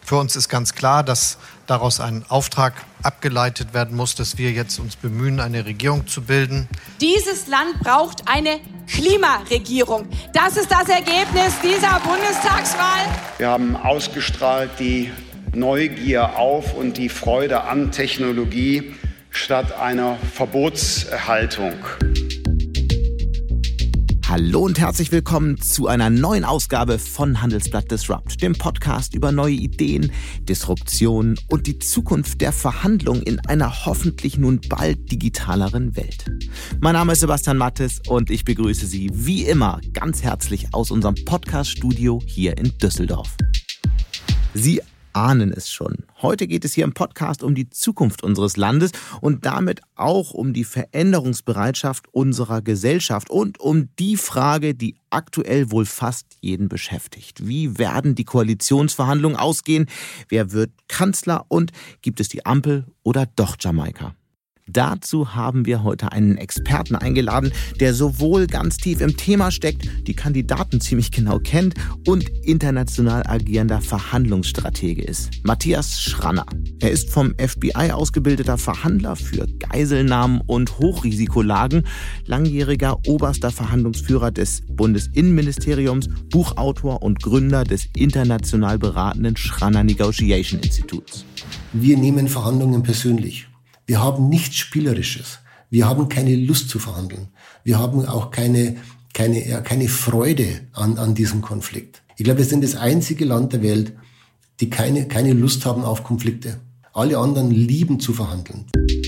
Für uns ist ganz klar, dass daraus ein Auftrag abgeleitet werden muss, dass wir jetzt uns bemühen, eine Regierung zu bilden. Dieses Land braucht eine Klimaregierung. Das ist das Ergebnis dieser Bundestagswahl. Wir haben ausgestrahlt die Neugier auf und die Freude an Technologie statt einer Verbotshaltung. Hallo und herzlich willkommen zu einer neuen Ausgabe von Handelsblatt Disrupt, dem Podcast über neue Ideen, Disruption und die Zukunft der Verhandlungen in einer hoffentlich nun bald digitaleren Welt. Mein Name ist Sebastian Mattes und ich begrüße Sie wie immer ganz herzlich aus unserem Podcast-Studio hier in Düsseldorf. Sie ahnen es schon. Heute geht es hier im Podcast um die Zukunft unseres Landes und damit auch um die Veränderungsbereitschaft unserer Gesellschaft und um die Frage, die aktuell wohl fast jeden beschäftigt. Wie werden die Koalitionsverhandlungen ausgehen? Wer wird Kanzler und gibt es die Ampel oder doch Jamaika? Dazu haben wir heute einen Experten eingeladen, der sowohl ganz tief im Thema steckt, die Kandidaten ziemlich genau kennt und international agierender Verhandlungsstratege ist. Matthias Schranner. Er ist vom FBI ausgebildeter Verhandler für Geiselnahmen und Hochrisikolagen, langjähriger oberster Verhandlungsführer des Bundesinnenministeriums, Buchautor und Gründer des international beratenden Schranner Negotiation Instituts. Wir nehmen Verhandlungen persönlich. Wir haben nichts Spielerisches. Wir haben keine Lust zu verhandeln. Wir haben auch keine Freude an diesem Konflikt. Ich glaube, wir sind das einzige Land der Welt, die keine Lust haben auf Konflikte. Alle anderen lieben zu verhandeln.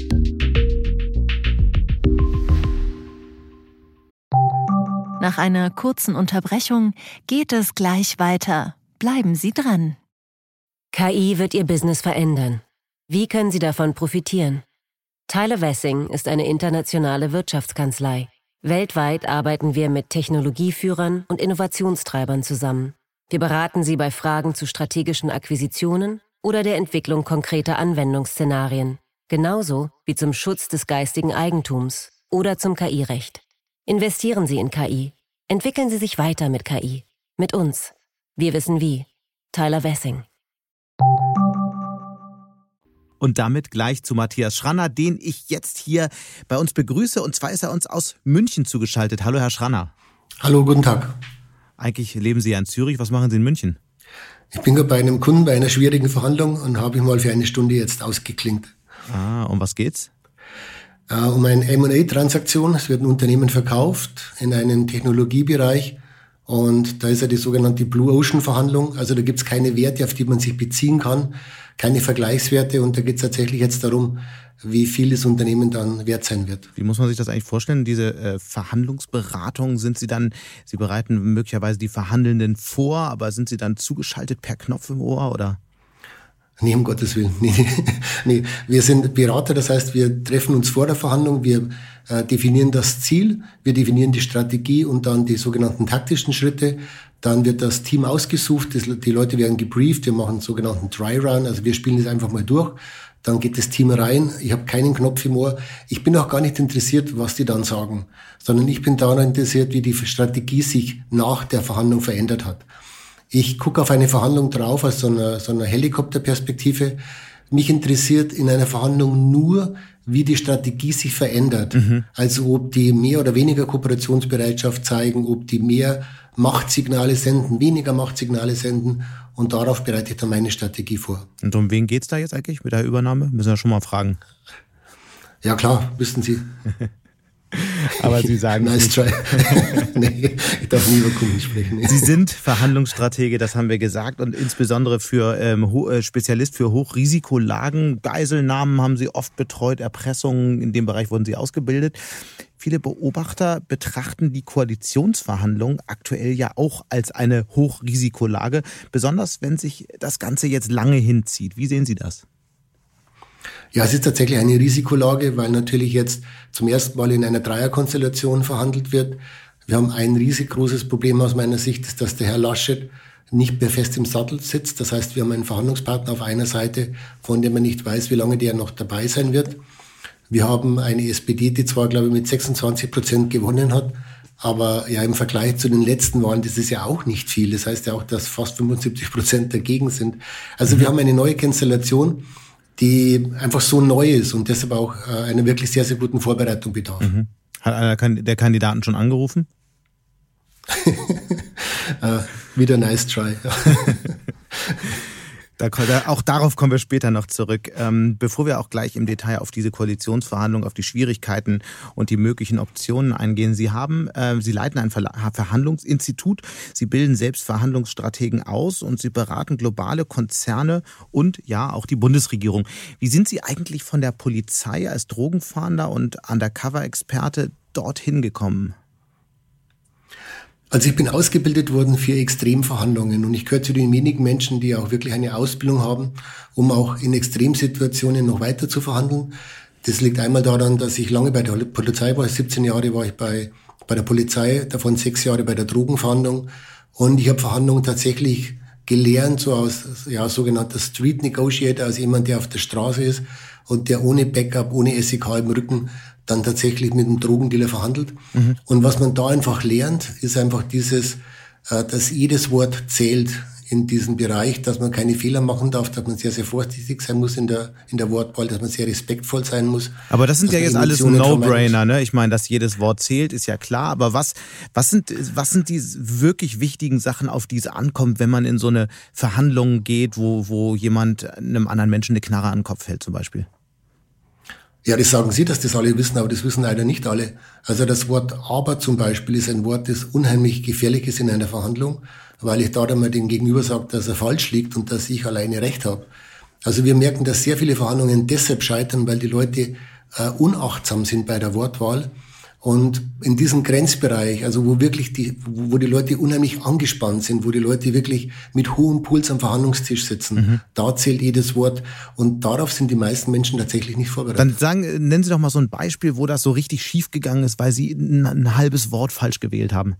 Nach einer kurzen Unterbrechung geht es gleich weiter. Bleiben Sie dran. KI wird Ihr Business verändern. Wie können Sie davon profitieren? Tyler Wessing ist eine internationale Wirtschaftskanzlei. Weltweit arbeiten wir mit Technologieführern und Innovationstreibern zusammen. Wir beraten Sie bei Fragen zu strategischen Akquisitionen oder der Entwicklung konkreter Anwendungsszenarien, genauso wie zum Schutz des geistigen Eigentums oder zum KI-Recht. Investieren Sie in KI. Entwickeln Sie sich weiter mit KI. Mit uns. Wir wissen wie. Tyler Wessing. Und damit gleich zu Matthias Schranner, den ich jetzt hier bei uns begrüße. Und zwar ist er uns aus München zugeschaltet. Hallo, Herr Schranner. Hallo, guten Tag. Eigentlich leben Sie ja in Zürich. Was machen Sie in München? Ich bin gerade bei einem Kunden bei einer schwierigen Verhandlung und habe ich mal für eine Stunde jetzt ausgeklinkt. Um was geht's? Um eine M&A-Transaktion. Es wird ein Unternehmen verkauft in einen Technologiebereich. Und da ist ja die sogenannte Blue Ocean Verhandlung. Also da gibt's keine Werte, auf die man sich beziehen kann, keine Vergleichswerte. Und da geht's tatsächlich jetzt darum, wie viel das Unternehmen dann wert sein wird. Wie muss man sich das eigentlich vorstellen? Diese Verhandlungsberatung, Sie bereiten möglicherweise die Verhandelnden vor, aber sind Sie dann zugeschaltet per Knopf im Ohr oder? Nee, um Gottes Willen. Nee. Wir sind Berater, das heißt, wir treffen uns vor der Verhandlung, wir definieren das Ziel, wir definieren die Strategie und dann die sogenannten taktischen Schritte. Dann wird das Team ausgesucht, die Leute werden gebrieft, wir machen einen sogenannten Dry Run, also wir spielen das einfach mal durch. Dann geht das Team rein, ich habe keinen Knopf im Ohr. Ich bin auch gar nicht interessiert, was die dann sagen, sondern ich bin daran interessiert, wie die Strategie sich nach der Verhandlung verändert hat. Ich gucke auf eine Verhandlung drauf aus so einer Helikopterperspektive. Mich interessiert in einer Verhandlung nur, wie die Strategie sich verändert. Also ob die mehr oder weniger Kooperationsbereitschaft zeigen, ob die mehr Machtsignale senden, weniger Machtsignale senden. Und darauf bereite ich dann meine Strategie vor. Und um wen geht's da jetzt eigentlich mit der Übernahme? Müssen wir schon mal fragen. Ja klar, wüssten Sie. Aber Sie sagen nice try. Nee, ich darf nie über Kunden sprechen. Nee. Sie sind Verhandlungsstratege, das haben wir gesagt, und insbesondere für Spezialist für Hochrisikolagen. Geiselnahmen haben Sie oft betreut, Erpressungen, in dem Bereich wurden Sie ausgebildet. Viele Beobachter betrachten die Koalitionsverhandlungen aktuell ja auch als eine Hochrisikolage, besonders wenn sich das Ganze jetzt lange hinzieht. Wie sehen Sie das? Ja, es ist tatsächlich eine Risikolage, weil natürlich jetzt zum ersten Mal in einer Dreierkonstellation verhandelt wird. Wir haben ein riesig großes Problem aus meiner Sicht, ist, dass der Herr Laschet nicht mehr fest im Sattel sitzt. Das heißt, wir haben einen Verhandlungspartner auf einer Seite, von dem man nicht weiß, wie lange der noch dabei sein wird. Wir haben eine SPD, die zwar, glaube ich, mit 26% gewonnen hat, Aber ja, im Vergleich zu den letzten Wahlen, das ist ja auch nicht viel. Das heißt ja auch, dass fast 75% dagegen sind. Also wir haben eine neue Konstellation, die einfach so neu ist und deshalb auch einer wirklich sehr, sehr guten Vorbereitung bedarf. Hat einer der Kandidaten schon angerufen? Wieder nice try. Auch darauf kommen wir später noch zurück. Bevor wir auch gleich im Detail auf diese Koalitionsverhandlungen, auf die Schwierigkeiten und die möglichen Optionen eingehen. Sie leiten ein Verhandlungsinstitut, Sie bilden selbst Verhandlungsstrategen aus und Sie beraten globale Konzerne und ja auch die Bundesregierung. Wie sind Sie eigentlich von der Polizei als Drogenfahnder und Undercover-Experte dorthin gekommen? Also ich bin ausgebildet worden für Extremverhandlungen und ich gehöre zu den wenigen Menschen, die auch wirklich eine Ausbildung haben, um auch in Extremsituationen noch weiter zu verhandeln. Das liegt einmal daran, dass ich lange bei der Polizei war. 17 Jahre war ich bei der Polizei, davon 6 Jahre bei der Drogenverhandlung. Und ich habe Verhandlungen tatsächlich gelernt, so als sogenannter Street Negotiator, als jemand, der auf der Straße ist und der ohne Backup, ohne SEK im Rücken dann tatsächlich mit einem Drogendealer verhandelt. Und was man da einfach lernt, ist einfach dieses, dass jedes Wort zählt in diesem Bereich, dass man keine Fehler machen darf, dass man sehr, sehr vorsichtig sein muss in der Wortwahl, dass man sehr respektvoll sein muss. Aber das sind ja jetzt alles No-Brainer, ne? Ich meine, dass jedes Wort zählt, ist ja klar. Aber was sind die wirklich wichtigen Sachen, auf die es ankommt, wenn man in so eine Verhandlung geht, wo jemand einem anderen Menschen eine Knarre an den Kopf hält zum Beispiel? Ja, das sagen Sie, dass das alle wissen, aber das wissen leider nicht alle. Also das Wort aber zum Beispiel ist ein Wort, das unheimlich gefährlich ist in einer Verhandlung, weil ich da dann mal dem Gegenüber sage, dass er falsch liegt und dass ich alleine Recht habe. Also wir merken, dass sehr viele Verhandlungen deshalb scheitern, weil die Leute unachtsam sind bei der Wortwahl. Und in diesem Grenzbereich, also wo die Leute unheimlich angespannt sind, wo die Leute wirklich mit hohem Puls am Verhandlungstisch sitzen, da zählt jedes Wort und darauf sind die meisten Menschen tatsächlich nicht vorbereitet. Dann nennen Sie doch mal so ein Beispiel, wo das so richtig schief gegangen ist, weil Sie ein halbes Wort falsch gewählt haben.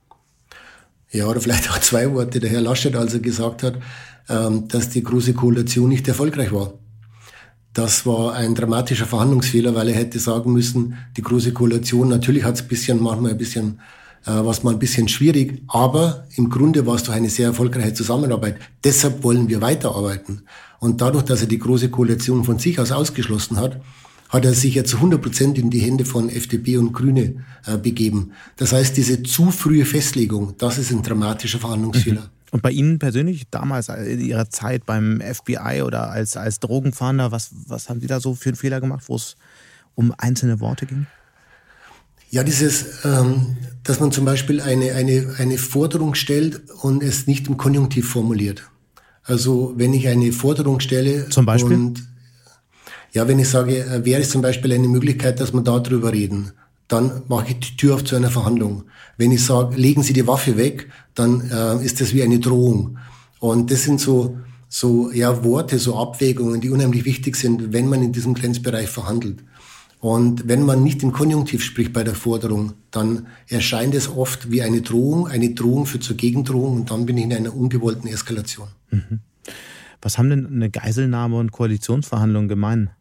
Ja, oder vielleicht auch 2 Worte. Der Herr Laschet, als er gesagt hat, dass die Große Koalition nicht erfolgreich war. Das war ein dramatischer Verhandlungsfehler, weil er hätte sagen müssen, die Große Koalition, natürlich hat es manchmal ein bisschen schwierig, aber im Grunde war es doch eine sehr erfolgreiche Zusammenarbeit. Deshalb wollen wir weiterarbeiten. Und dadurch, dass er die Große Koalition von sich aus ausgeschlossen hat, hat er sich ja zu 100% in die Hände von FDP und Grüne begeben. Das heißt, diese zu frühe Festlegung, das ist ein dramatischer Verhandlungsfehler. Und bei Ihnen persönlich, damals in Ihrer Zeit beim FBI oder als Drogenfahnder, was haben Sie da so für einen Fehler gemacht, wo es um einzelne Worte ging? Ja, dass man zum Beispiel eine Forderung stellt und es nicht im Konjunktiv formuliert. Also wenn ich eine Forderung stelle. Zum Beispiel? Wenn ich sage, wäre es zum Beispiel eine Möglichkeit, dass wir da drüber reden, dann mache ich die Tür auf zu einer Verhandlung. Wenn ich sage, legen Sie die Waffe weg, dann ist das wie eine Drohung. Und das sind so Worte, so Abwägungen, die unheimlich wichtig sind, wenn man in diesem Grenzbereich verhandelt. Und wenn man nicht im Konjunktiv spricht bei der Forderung, dann erscheint es oft wie eine Drohung führt zur Gegendrohung und dann bin ich in einer ungewollten Eskalation. Was haben denn eine Geiselnahme und Koalitionsverhandlungen gemein?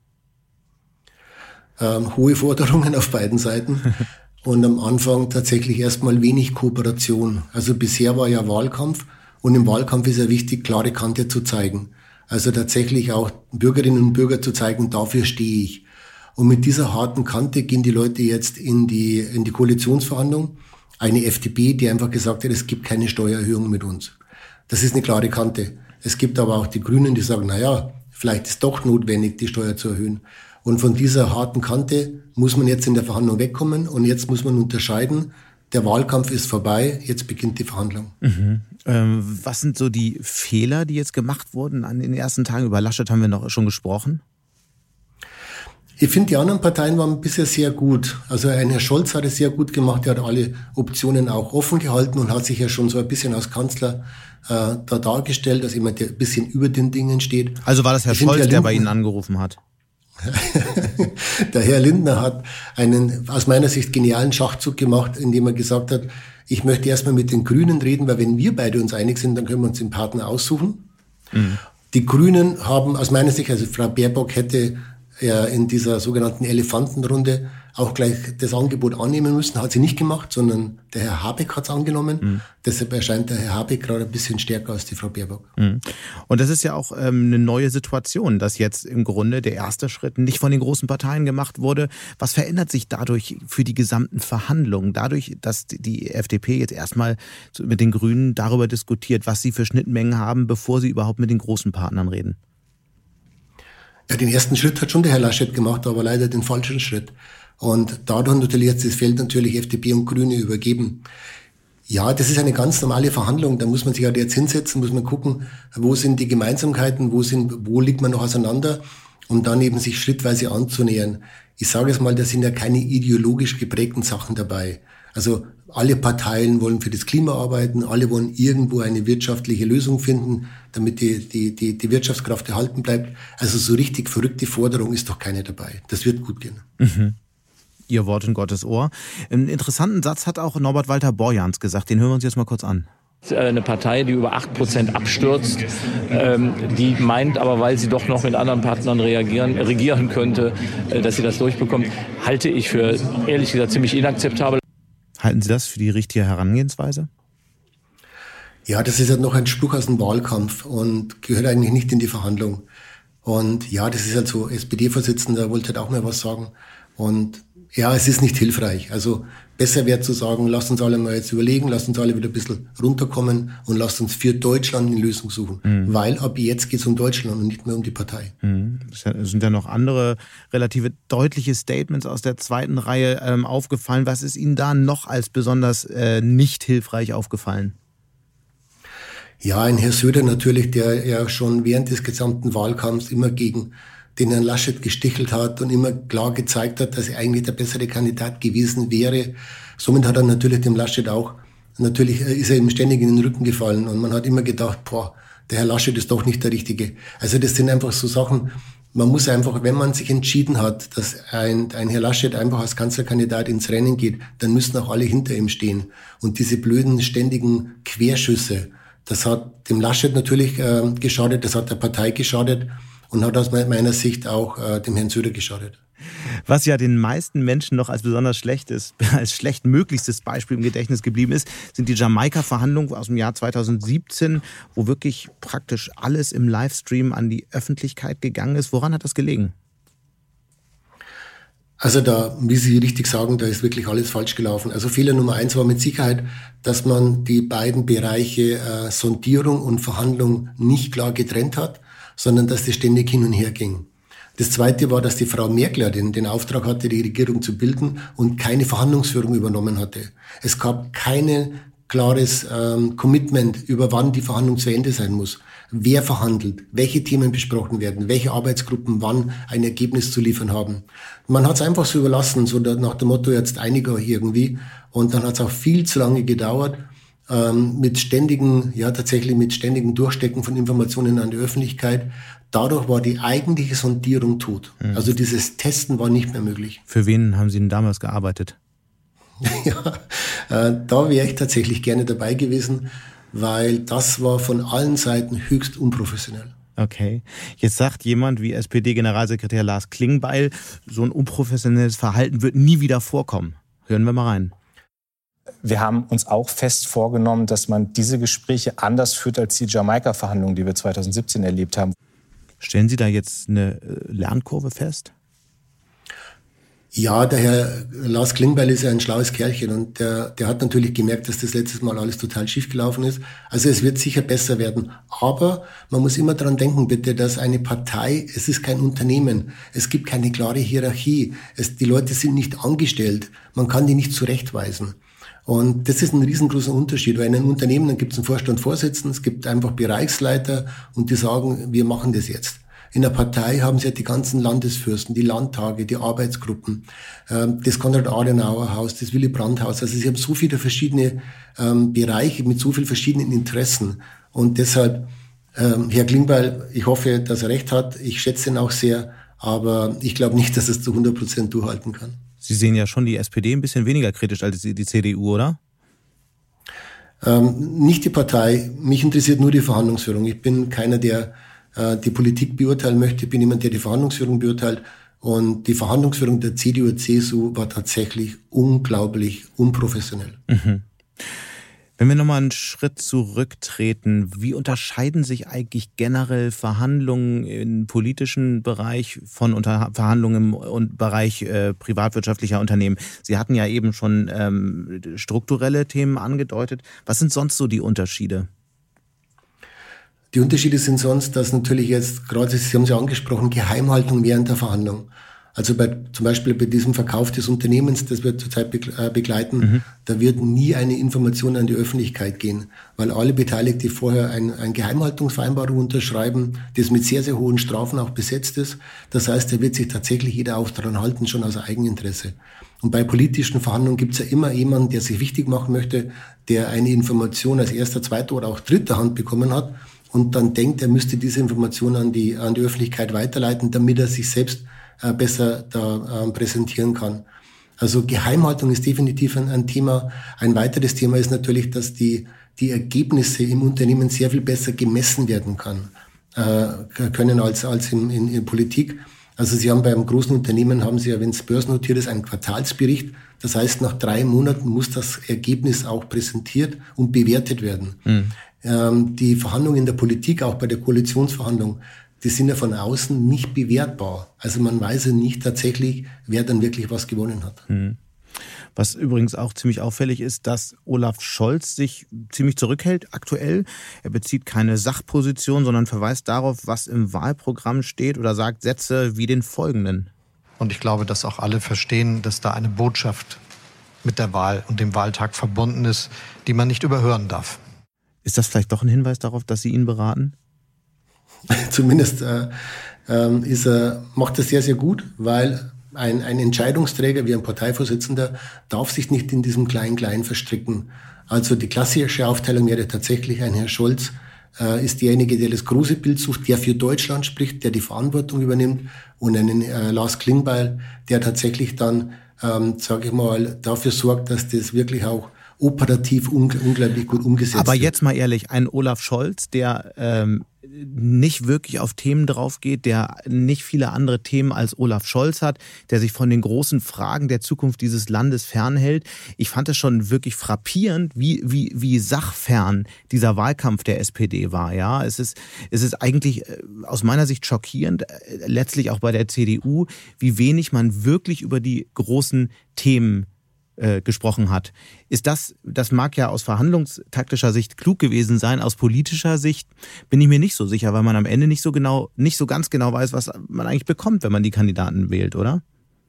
Hohe Forderungen auf beiden Seiten und am Anfang tatsächlich erstmal wenig Kooperation. Also bisher war ja Wahlkampf und im Wahlkampf ist ja wichtig, klare Kante zu zeigen. Also tatsächlich auch Bürgerinnen und Bürger zu zeigen, dafür stehe ich. Und mit dieser harten Kante gehen die Leute jetzt in die Koalitionsverhandlung. Eine FDP, die einfach gesagt hat, es gibt keine Steuererhöhung mit uns. Das ist eine klare Kante. Es gibt aber auch die Grünen, die sagen, vielleicht ist doch notwendig, die Steuer zu erhöhen. Und von dieser harten Kante muss man jetzt in der Verhandlung wegkommen und jetzt muss man unterscheiden, der Wahlkampf ist vorbei, jetzt beginnt die Verhandlung. Was sind so die Fehler, die jetzt gemacht wurden an den ersten Tagen? Über Laschet haben wir noch schon gesprochen. Ich finde, die anderen Parteien waren bisher sehr gut. Also ein Herr Scholz hat es sehr gut gemacht, er hat alle Optionen auch offen gehalten und hat sich ja schon so ein bisschen als Kanzler da dargestellt, dass jemand, der ein bisschen über den Dingen steht. Also war das Herr Scholz, der bei Ihnen angerufen hat? Der Herr Lindner hat einen aus meiner Sicht genialen Schachzug gemacht, indem er gesagt hat, ich möchte erstmal mit den Grünen reden, weil wenn wir beide uns einig sind, dann können wir uns den Partner aussuchen. Die Grünen haben aus meiner Sicht, also Frau Baerbock hätte in dieser sogenannten Elefantenrunde auch gleich das Angebot annehmen müssen. Hat sie nicht gemacht, sondern der Herr Habeck hat es angenommen. Deshalb erscheint der Herr Habeck gerade ein bisschen stärker als die Frau Baerbock. Und das ist ja auch eine neue Situation, dass jetzt im Grunde der erste Schritt nicht von den großen Parteien gemacht wurde. Was verändert sich dadurch für die gesamten Verhandlungen? Dadurch, dass die FDP jetzt erstmal mit den Grünen darüber diskutiert, was sie für Schnittmengen haben, bevor sie überhaupt mit den großen Partnern reden? Ja, den ersten Schritt hat schon der Herr Laschet gemacht, aber leider den falschen Schritt. Und dadurch natürlich jetzt das Feld natürlich FDP und Grüne übergeben. Ja, das ist eine ganz normale Verhandlung. Da muss man sich halt jetzt hinsetzen, muss man gucken, wo sind die Gemeinsamkeiten, wo liegt man noch auseinander, um dann eben sich schrittweise anzunähern. Ich sage es mal, da sind ja keine ideologisch geprägten Sachen dabei. Also alle Parteien wollen für das Klima arbeiten, alle wollen irgendwo eine wirtschaftliche Lösung finden, damit die Wirtschaftskraft erhalten bleibt. Also so richtig verrückte Forderung ist doch keine dabei. Das wird gut gehen. Ihr Wort in Gottes Ohr. Einen interessanten Satz hat auch Norbert Walter Borjans gesagt. Den hören wir uns jetzt mal kurz an. Eine Partei, die über 8% abstürzt, die meint aber, weil sie doch noch mit anderen Partnern regieren könnte, dass sie das durchbekommt, halte ich für, ehrlich gesagt, ziemlich inakzeptabel. Halten Sie das für die richtige Herangehensweise? Ja, das ist halt noch ein Spruch aus dem Wahlkampf und gehört eigentlich nicht in die Verhandlung. Und ja, das ist halt so, SPD-Vorsitzender wollte halt auch mal was sagen. Und ja, es ist nicht hilfreich. Also besser wäre zu sagen, lasst uns alle mal jetzt überlegen, lasst uns alle wieder ein bisschen runterkommen und lasst uns für Deutschland eine Lösung suchen. Weil ab jetzt geht es um Deutschland und nicht mehr um die Partei. Es sind ja noch andere relative deutliche Statements aus der zweiten Reihe aufgefallen. Was ist Ihnen da noch als besonders nicht hilfreich aufgefallen? Ja, ein Herr Söder natürlich, der ja schon während des gesamten Wahlkampfs immer gegen den Herrn Laschet gestichelt hat und immer klar gezeigt hat, dass er eigentlich der bessere Kandidat gewesen wäre. Somit hat er natürlich dem Laschet auch, natürlich ist er ihm ständig in den Rücken gefallen und man hat immer gedacht, der Herr Laschet ist doch nicht der Richtige. Also das sind einfach so Sachen, man muss einfach, wenn man sich entschieden hat, dass ein Herr Laschet einfach als Kanzlerkandidat ins Rennen geht, dann müssen auch alle hinter ihm stehen. Und diese blöden, ständigen Querschüsse, das hat dem Laschet natürlich geschadet, das hat der Partei geschadet. Und hat aus meiner Sicht auch dem Herrn Söder geschadet. Was ja den meisten Menschen noch als besonders als schlechtmöglichstes Beispiel im Gedächtnis geblieben ist, sind die Jamaika-Verhandlungen aus dem Jahr 2017, wo wirklich praktisch alles im Livestream an die Öffentlichkeit gegangen ist. Woran hat das gelegen? Also da, wie Sie richtig sagen, da ist wirklich alles falsch gelaufen. Also Fehler Nummer 1 war mit Sicherheit, dass man die beiden Bereiche Sondierung und Verhandlung nicht klar getrennt hat, sondern dass das ständig hin und her ging. Das Zweite war, dass die Frau Merkel den Auftrag hatte, die Regierung zu bilden und keine Verhandlungsführung übernommen hatte. Es gab kein klares Commitment, über wann die Verhandlung zu Ende sein muss. Wer verhandelt, welche Themen besprochen werden, welche Arbeitsgruppen wann ein Ergebnis zu liefern haben. Man hat es einfach so überlassen, so nach dem Motto, jetzt einiger irgendwie. Und dann hat es auch viel zu lange gedauert. Mit ständigen Durchstecken von Informationen an die Öffentlichkeit. Dadurch war die eigentliche Sondierung tot. Also dieses Testen war nicht mehr möglich. Für wen haben Sie denn damals gearbeitet? Ja, da wäre ich tatsächlich gerne dabei gewesen, weil das war von allen Seiten höchst unprofessionell. Okay. Jetzt sagt jemand wie SPD-Generalsekretär Lars Klingbeil, so ein unprofessionelles Verhalten wird nie wieder vorkommen. Hören wir mal rein. Wir haben uns auch fest vorgenommen, dass man diese Gespräche anders führt als die Jamaika-Verhandlungen, die wir 2017 erlebt haben. Stellen Sie da jetzt eine Lernkurve fest? Ja, der Herr Lars Klingbeil ist ja ein schlaues Kerlchen und der hat natürlich gemerkt, dass das letztes Mal alles total schief gelaufen ist. Also es wird sicher besser werden. Aber man muss immer dran denken, bitte, dass eine Partei, es ist kein Unternehmen. Es gibt keine klare Hierarchie. Die Leute sind nicht angestellt. Man kann die nicht zurechtweisen. Und das ist ein riesengroßer Unterschied, weil in einem Unternehmen, dann gibt es einen Vorstandsvorsitzenden, es gibt einfach Bereichsleiter und die sagen, wir machen das jetzt. In der Partei haben sie ja die ganzen Landesfürsten, die Landtage, die Arbeitsgruppen, das Konrad-Adenauer-Haus, das Willy-Brandt-Haus. Also sie haben so viele verschiedene Bereiche mit so vielen verschiedenen Interessen. Und deshalb, Herr Klingbeil, ich hoffe, dass er recht hat. Ich schätze ihn auch sehr, aber ich glaube nicht, dass er es zu 100% durchhalten kann. Sie sehen ja schon die SPD ein bisschen weniger kritisch als die CDU, oder? Nicht die Partei. Mich interessiert nur die Verhandlungsführung. Ich bin keiner, der die Politik beurteilen möchte. Ich bin jemand, der die Verhandlungsführung beurteilt. Und die Verhandlungsführung der CDU und CSU war tatsächlich unglaublich unprofessionell. Mhm. Wenn wir nochmal einen Schritt zurücktreten, wie unterscheiden sich eigentlich generell Verhandlungen im politischen Bereich von Verhandlungen im Bereich privatwirtschaftlicher Unternehmen? Sie hatten ja eben schon strukturelle Themen angedeutet. Was sind sonst so die Unterschiede? Die Unterschiede sind sonst, dass natürlich jetzt, gerade Sie haben es ja angesprochen, Geheimhaltung während der Verhandlung. Also zum Beispiel bei diesem Verkauf des Unternehmens, das wir zurzeit begleiten, da wird nie eine Information an die Öffentlichkeit gehen, weil alle Beteiligten vorher eine Geheimhaltungsvereinbarung unterschreiben, das mit sehr, sehr hohen Strafen auch besetzt ist. Das heißt, da wird sich tatsächlich jeder auch daran halten, schon aus Eigeninteresse. Und bei politischen Verhandlungen gibt es ja immer jemanden, der sich wichtig machen möchte, der eine Information als erster, zweiter oder auch dritter Hand bekommen hat und dann denkt, er müsste diese Information an die Öffentlichkeit weiterleiten, damit er sich selbst besser da präsentieren kann. Also Geheimhaltung ist definitiv ein Thema. Ein weiteres Thema ist natürlich, dass die Ergebnisse im Unternehmen sehr viel besser gemessen werden können als in Politik. Also Sie haben beim großen Unternehmen, haben Sie ja, wenn es börsennotiert ist, einen Quartalsbericht. Das heißt, nach 3 Monaten muss das Ergebnis auch präsentiert und bewertet werden. Die Verhandlungen in der Politik, auch bei der Koalitionsverhandlung, die sind ja von außen nicht bewertbar. Also man weiß ja nicht tatsächlich, wer dann wirklich was gewonnen hat. Was übrigens auch ziemlich auffällig ist, dass Olaf Scholz sich ziemlich zurückhält aktuell. Er bezieht keine Sachposition, sondern verweist darauf, was im Wahlprogramm steht oder sagt Sätze wie den folgenden. Und ich glaube, dass auch alle verstehen, dass da eine Botschaft mit der Wahl und dem Wahltag verbunden ist, die man nicht überhören darf. Ist das vielleicht doch ein Hinweis darauf, dass Sie ihn beraten? Zumindest macht er sehr, sehr gut, weil ein Entscheidungsträger wie ein Parteivorsitzender darf sich nicht in diesem Klein-Klein verstricken. Also die klassische Aufteilung wäre tatsächlich, ein Herr Scholz ist derjenige, der das große Bild sucht, der für Deutschland spricht, der die Verantwortung übernimmt, und einen Lars Klingbeil, der tatsächlich dann, sage ich mal, dafür sorgt, dass das wirklich auch operativ unglaublich gut umgesetzt wird. Aber jetzt mal ehrlich, ein Olaf Scholz, der nicht wirklich auf Themen drauf geht, der nicht viele andere Themen als Olaf Scholz hat, der sich von den großen Fragen der Zukunft dieses Landes fernhält. Ich fand es schon wirklich frappierend, wie sachfern dieser Wahlkampf der SPD war. Ja, es ist eigentlich aus meiner Sicht schockierend, letztlich auch bei der CDU, wie wenig man wirklich über die großen Themen gesprochen hat. Das mag ja aus verhandlungstaktischer Sicht klug gewesen sein, aus politischer Sicht bin ich mir nicht so sicher, weil man am Ende nicht so ganz genau weiß, was man eigentlich bekommt, wenn man die Kandidaten wählt, oder?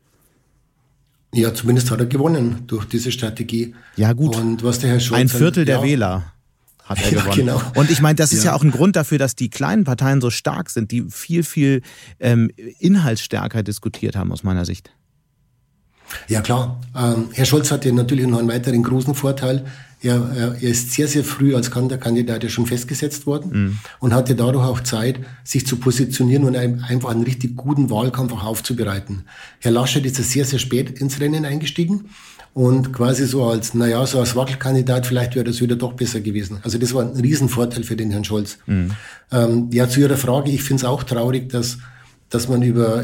Ja, zumindest hat er gewonnen durch diese Strategie. Ja, gut. Und was der Herr Scholz... Ein Viertel der Wähler hat er gewonnen. Genau. Und ich meine, das ist ja auch ein Grund dafür, dass die kleinen Parteien so stark sind, die viel, viel inhaltsstärker diskutiert haben, aus meiner Sicht. Ja, klar. Herr Scholz hatte natürlich noch einen weiteren großen Vorteil. Er ist sehr, sehr früh als Kandidat ja schon festgesetzt worden und hatte dadurch auch Zeit, sich zu positionieren und einfach einen richtig guten Wahlkampf auch aufzubereiten. Herr Laschet ist sehr, sehr spät ins Rennen eingestiegen und quasi so als Wackelkandidat, vielleicht wäre das wieder doch besser gewesen. Also das war ein Riesenvorteil für den Herrn Scholz. Zu Ihrer Frage, ich finde es auch traurig, dass man über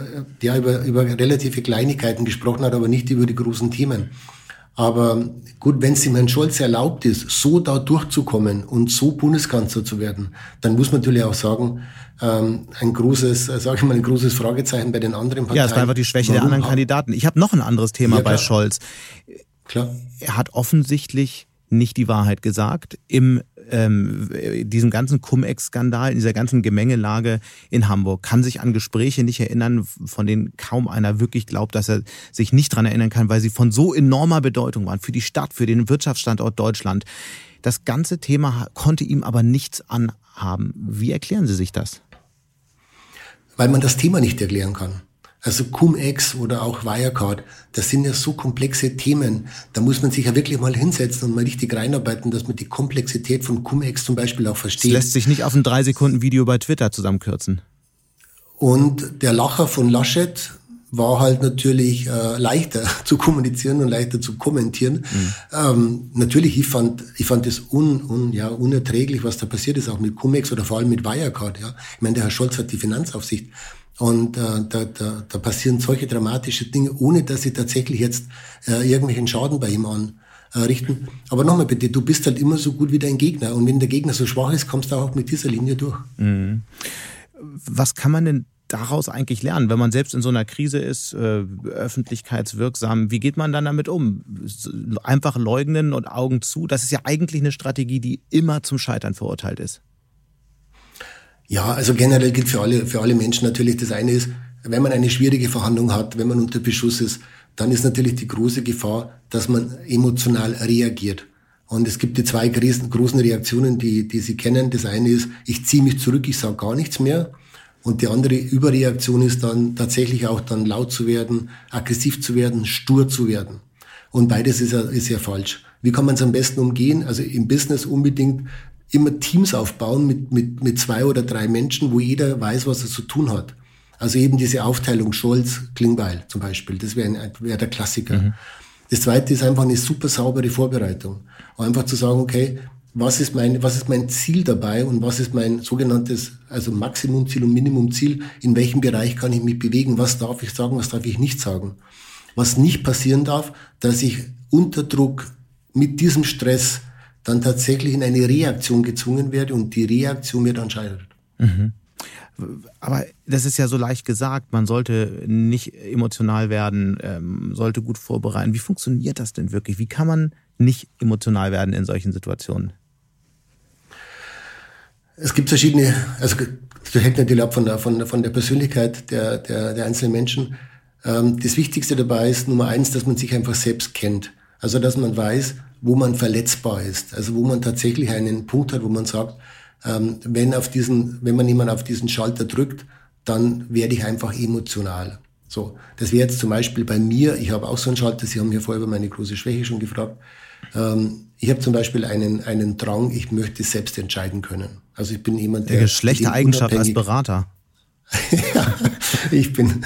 relative Kleinigkeiten gesprochen hat, aber nicht über die großen Themen. Aber gut, wenn es dem Herrn Scholz erlaubt ist, so da durchzukommen und so Bundeskanzler zu werden, dann muss man natürlich auch sagen, ein großes Fragezeichen bei den anderen Parteien. Ja, es war einfach die Schwäche der anderen Kandidaten. Ich habe noch ein anderes Thema bei Scholz. Klar. Er hat offensichtlich nicht die Wahrheit gesagt im diesem ganzen Cum-Ex-Skandal, in dieser ganzen Gemengelage in Hamburg, kann sich an Gespräche nicht erinnern, von denen kaum einer wirklich glaubt, dass er sich nicht dran erinnern kann, weil sie von so enormer Bedeutung waren für die Stadt, für den Wirtschaftsstandort Deutschland. Das ganze Thema konnte ihm aber nichts anhaben. Wie erklären Sie sich das? Weil man das Thema nicht erklären kann. Also Cum-Ex oder auch Wirecard, das sind ja so komplexe Themen. Da muss man sich ja wirklich mal hinsetzen und mal richtig reinarbeiten, dass man die Komplexität von Cum-Ex zum Beispiel auch versteht. Das lässt sich nicht auf ein 3-Sekunden-Video bei Twitter zusammenkürzen. Und der Lacher von Laschet war halt natürlich leichter zu kommunizieren und leichter zu kommentieren. Natürlich, ich fand es unerträglich, was da passiert ist, auch mit Cum-Ex oder vor allem mit Wirecard. Ja. Ich meine, der Herr Scholz hat die Finanzaufsicht. Und da passieren solche dramatische Dinge, ohne dass sie tatsächlich jetzt irgendwelchen Schaden bei ihm anrichten. Aber nochmal bitte, du bist halt immer so gut wie dein Gegner. Und wenn der Gegner so schwach ist, kommst du auch mit dieser Linie durch. Mhm. Was kann man denn daraus eigentlich lernen, wenn man selbst in so einer Krise ist, öffentlichkeitswirksam? Wie geht man dann damit um? Einfach leugnen und Augen zu? Das ist ja eigentlich eine Strategie, die immer zum Scheitern verurteilt ist. Ja, also generell gilt für alle Menschen natürlich, das eine ist, wenn man eine schwierige Verhandlung hat, wenn man unter Beschuss ist, dann ist natürlich die große Gefahr, dass man emotional reagiert. Und es gibt die zwei großen Reaktionen, die Sie kennen. Das eine ist, ich ziehe mich zurück, ich sage gar nichts mehr. Und die andere Überreaktion ist dann tatsächlich auch dann laut zu werden, aggressiv zu werden, stur zu werden. Und beides ist ja falsch. Wie kann man es am besten umgehen? Also im Business unbedingt immer Teams aufbauen mit 2 oder 3 Menschen, wo jeder weiß, was er zu tun hat. Also eben diese Aufteilung Scholz, Klingbeil zum Beispiel, das wäre der Klassiker. Mhm. Das zweite ist einfach eine super saubere Vorbereitung. Und einfach zu sagen, okay, was ist mein Ziel dabei und was ist mein sogenanntes, also Maximumziel und Minimumziel, in welchem Bereich kann ich mich bewegen, was darf ich sagen, was darf ich nicht sagen. Was nicht passieren darf, dass ich unter Druck mit diesem Stress dann tatsächlich in eine Reaktion gezwungen werde und die Reaktion mir dann scheitert. Mhm. Aber das ist ja so leicht gesagt, man sollte nicht emotional werden, sollte gut vorbereiten. Wie funktioniert das denn wirklich? Wie kann man nicht emotional werden in solchen Situationen? Es gibt verschiedene, also das hängt natürlich ab von der Persönlichkeit der einzelnen Menschen. Das Wichtigste dabei ist Nummer 1, dass man sich einfach selbst kennt. Also dass man weiß, wo man verletzbar ist. Also wo man tatsächlich einen Punkt hat, wo man sagt, wenn man jemanden auf diesen Schalter drückt, dann werde ich einfach emotional. So, das wäre jetzt zum Beispiel bei mir, ich habe auch so einen Schalter, Sie haben mir vorher über meine große Schwäche schon gefragt. Ich habe zum Beispiel einen Drang, ich möchte selbst entscheiden können. Also ich bin jemand, der... Schlechte Eigenschaft als Berater. Ja, ich bin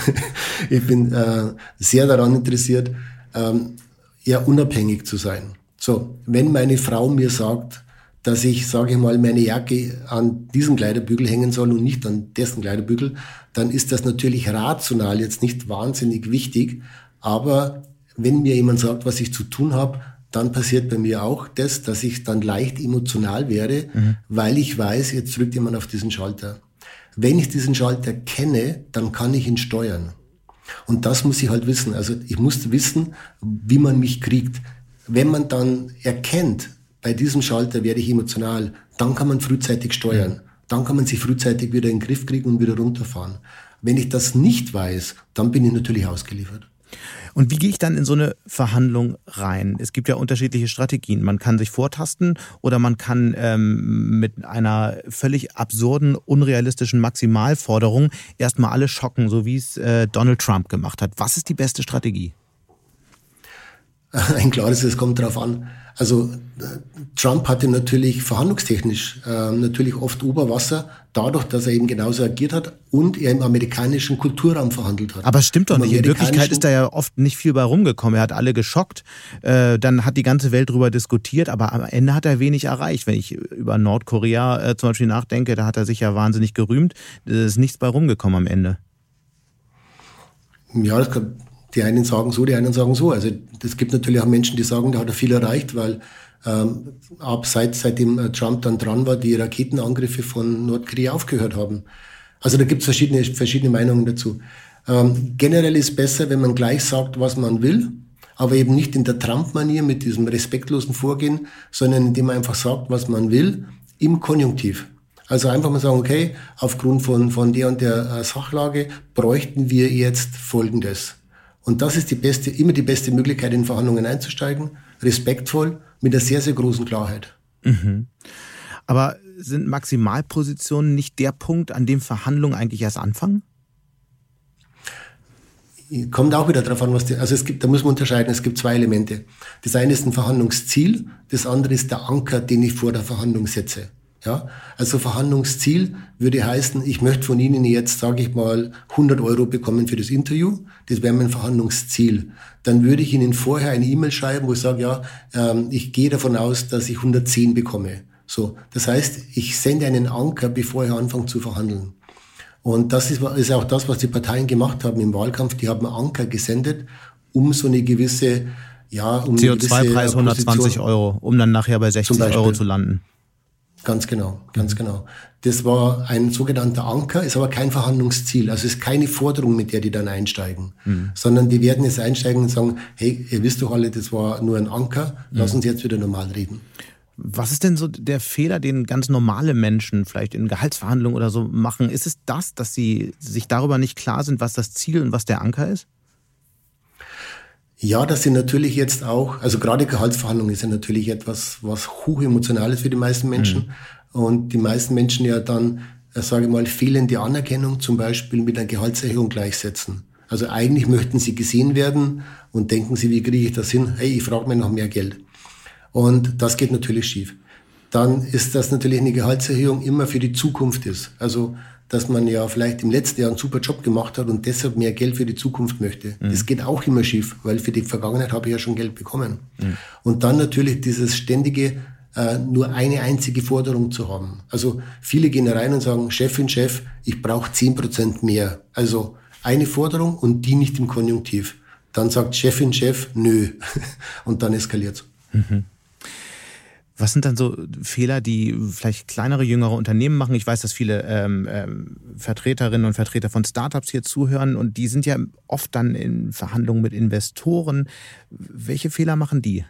sehr daran interessiert, unabhängig zu sein. So, wenn meine Frau mir sagt, dass ich, sage ich mal, meine Jacke an diesem Kleiderbügel hängen soll und nicht an dessen Kleiderbügel, dann ist das natürlich rational jetzt nicht wahnsinnig wichtig. Aber wenn mir jemand sagt, was ich zu tun habe, dann passiert bei mir auch das, dass ich dann leicht emotional werde, weil ich weiß, jetzt drückt jemand auf diesen Schalter. Wenn ich diesen Schalter kenne, dann kann ich ihn steuern. Und das muss ich halt wissen. Also ich muss wissen, wie man mich kriegt. Wenn man dann erkennt, bei diesem Schalter werde ich emotional, dann kann man frühzeitig steuern. Dann kann man sich frühzeitig wieder in den Griff kriegen und wieder runterfahren. Wenn ich das nicht weiß, dann bin ich natürlich ausgeliefert. Und wie gehe ich dann in so eine Verhandlung rein? Es gibt ja unterschiedliche Strategien. Man kann sich vortasten oder man kann mit einer völlig absurden, unrealistischen Maximalforderung erstmal alle schocken, so wie es Donald Trump gemacht hat. Was ist die beste Strategie? Ein klares, es kommt drauf an. Also Trump hatte natürlich verhandlungstechnisch natürlich oft Oberwasser, dadurch, dass er eben genauso agiert hat und er im amerikanischen Kulturraum verhandelt hat. Aber stimmt doch nicht. In Wirklichkeit ist da ja oft nicht viel bei rumgekommen. Er hat alle geschockt, dann hat die ganze Welt drüber diskutiert, aber am Ende hat er wenig erreicht. Wenn ich über Nordkorea zum Beispiel nachdenke, da hat er sich ja wahnsinnig gerühmt. Da ist nichts bei rumgekommen am Ende. Ja, das kann... Die einen sagen so, die anderen sagen so. Also es gibt natürlich auch Menschen, die sagen, da hat er viel erreicht, weil seitdem Trump dann dran war, die Raketenangriffe von Nordkorea aufgehört haben. Also da gibt es verschiedene Meinungen dazu. Generell ist besser, wenn man gleich sagt, was man will, aber eben nicht in der Trump-Manier mit diesem respektlosen Vorgehen, sondern indem man einfach sagt, was man will, im Konjunktiv. Also einfach mal sagen, okay, aufgrund von der und der Sachlage bräuchten wir jetzt Folgendes. Und das ist immer die beste Möglichkeit, in Verhandlungen einzusteigen, respektvoll, mit einer sehr, sehr großen Klarheit. Mhm. Aber sind Maximalpositionen nicht der Punkt, an dem Verhandlungen eigentlich erst anfangen? Kommt auch wieder darauf an, da muss man unterscheiden, es gibt 2 Elemente. Das eine ist ein Verhandlungsziel, das andere ist der Anker, den ich vor der Verhandlung setze. Ja, also Verhandlungsziel würde heißen, ich möchte von Ihnen jetzt, sage ich mal, 100 € bekommen für das Interview. Das wäre mein Verhandlungsziel. Dann würde ich Ihnen vorher eine E-Mail schreiben, wo ich sage, ich gehe davon aus, dass ich 110 bekomme. So, das heißt, ich sende einen Anker, bevor ich anfange zu verhandeln. Und das ist auch das, was die Parteien gemacht haben im Wahlkampf. Die haben Anker gesendet, um so eine gewisse, CO2-Preis 120 €, um dann nachher bei 60 € zu landen. Ganz genau. Das war ein sogenannter Anker, ist aber kein Verhandlungsziel. Also es ist keine Forderung, mit der die dann einsteigen, sondern die werden jetzt einsteigen und sagen, hey, ihr wisst doch alle, das war nur ein Anker, lass uns jetzt wieder normal reden. Was ist denn so der Fehler, den ganz normale Menschen vielleicht in Gehaltsverhandlungen oder so machen? Ist es das, dass sie sich darüber nicht klar sind, was das Ziel und was der Anker ist? Ja, dass sie natürlich jetzt auch, also gerade Gehaltsverhandlungen ist ja natürlich etwas, was hochemotional ist für die meisten Menschen. Und die meisten Menschen ja dann, sage ich mal, fehlende Anerkennung zum Beispiel mit einer Gehaltserhöhung gleichsetzen. Also eigentlich möchten sie gesehen werden und denken sie, wie kriege ich das hin? Hey, ich frage mir noch mehr Geld. Und das geht natürlich schief. Dann ist das natürlich eine Gehaltserhöhung immer für die Zukunft ist. Also dass man ja vielleicht im letzten Jahr einen super Job gemacht hat und deshalb mehr Geld für die Zukunft möchte. Das geht auch immer schief, weil für die Vergangenheit habe ich ja schon Geld bekommen. Und dann natürlich dieses ständige, nur eine einzige Forderung zu haben. Also viele gehen rein und sagen, Chefin, Chef, ich brauche 10% mehr. Also eine Forderung und die nicht im Konjunktiv. Dann sagt Chefin, Chef, nö. Und dann eskaliert es. Was sind dann so Fehler, die vielleicht kleinere, jüngere Unternehmen machen? Ich weiß, dass viele Vertreterinnen und Vertreter von Startups hier zuhören und die sind ja oft dann in Verhandlungen mit Investoren. Welche Fehler machen die?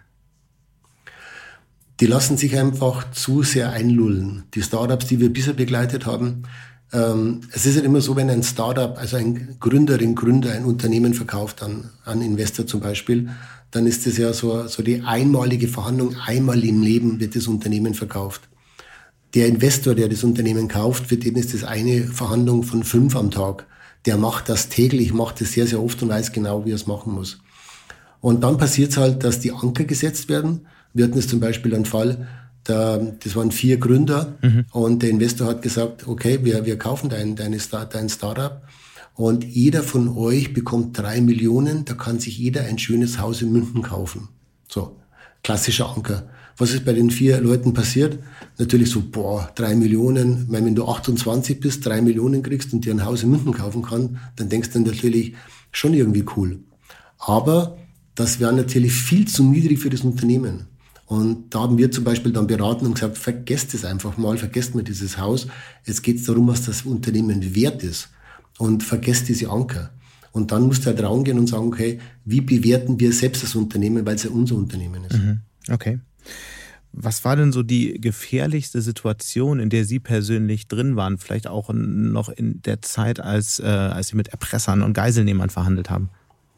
Die lassen sich einfach zu sehr einlullen. Die Startups, die wir bisher begleitet haben, es ist ja immer so, wenn ein Startup, also ein Gründerin, Gründer ein Unternehmen verkauft an Investor zum Beispiel, dann ist das ja so die einmalige Verhandlung, einmal im Leben wird das Unternehmen verkauft. Der Investor, der das Unternehmen kauft, für den ist das eine Verhandlung von 5 am Tag. Der macht das täglich, macht das sehr, sehr oft und weiß genau, wie er es machen muss. Und dann passiert es halt, dass die Anker gesetzt werden. Wir hatten jetzt zum Beispiel einen Fall, das waren 4 Gründer und der Investor hat gesagt, okay, wir kaufen dein Startup. Und jeder von euch bekommt 3 Millionen, da kann sich jeder ein schönes Haus in München kaufen. So, klassischer Anker. Was ist bei den 4 Leuten passiert? Natürlich so, 3 Millionen. Ich meine, wenn du 28 bist, 3 Millionen kriegst und dir ein Haus in München kaufen kann, dann denkst du natürlich schon irgendwie cool. Aber das wäre natürlich viel zu niedrig für das Unternehmen. Und da haben wir zum Beispiel dann beraten und gesagt, vergesst es einfach mal, vergesst mal dieses Haus. Jetzt geht es darum, was das Unternehmen wert ist. Und vergesst diese Anker. Und dann musst du halt rausgehen und sagen, okay, wie bewerten wir selbst das Unternehmen, weil es ja unser Unternehmen ist. Okay. Was war denn so die gefährlichste Situation, in der Sie persönlich drin waren? Vielleicht auch noch in der Zeit, als Sie mit Erpressern und Geiselnehmern verhandelt haben?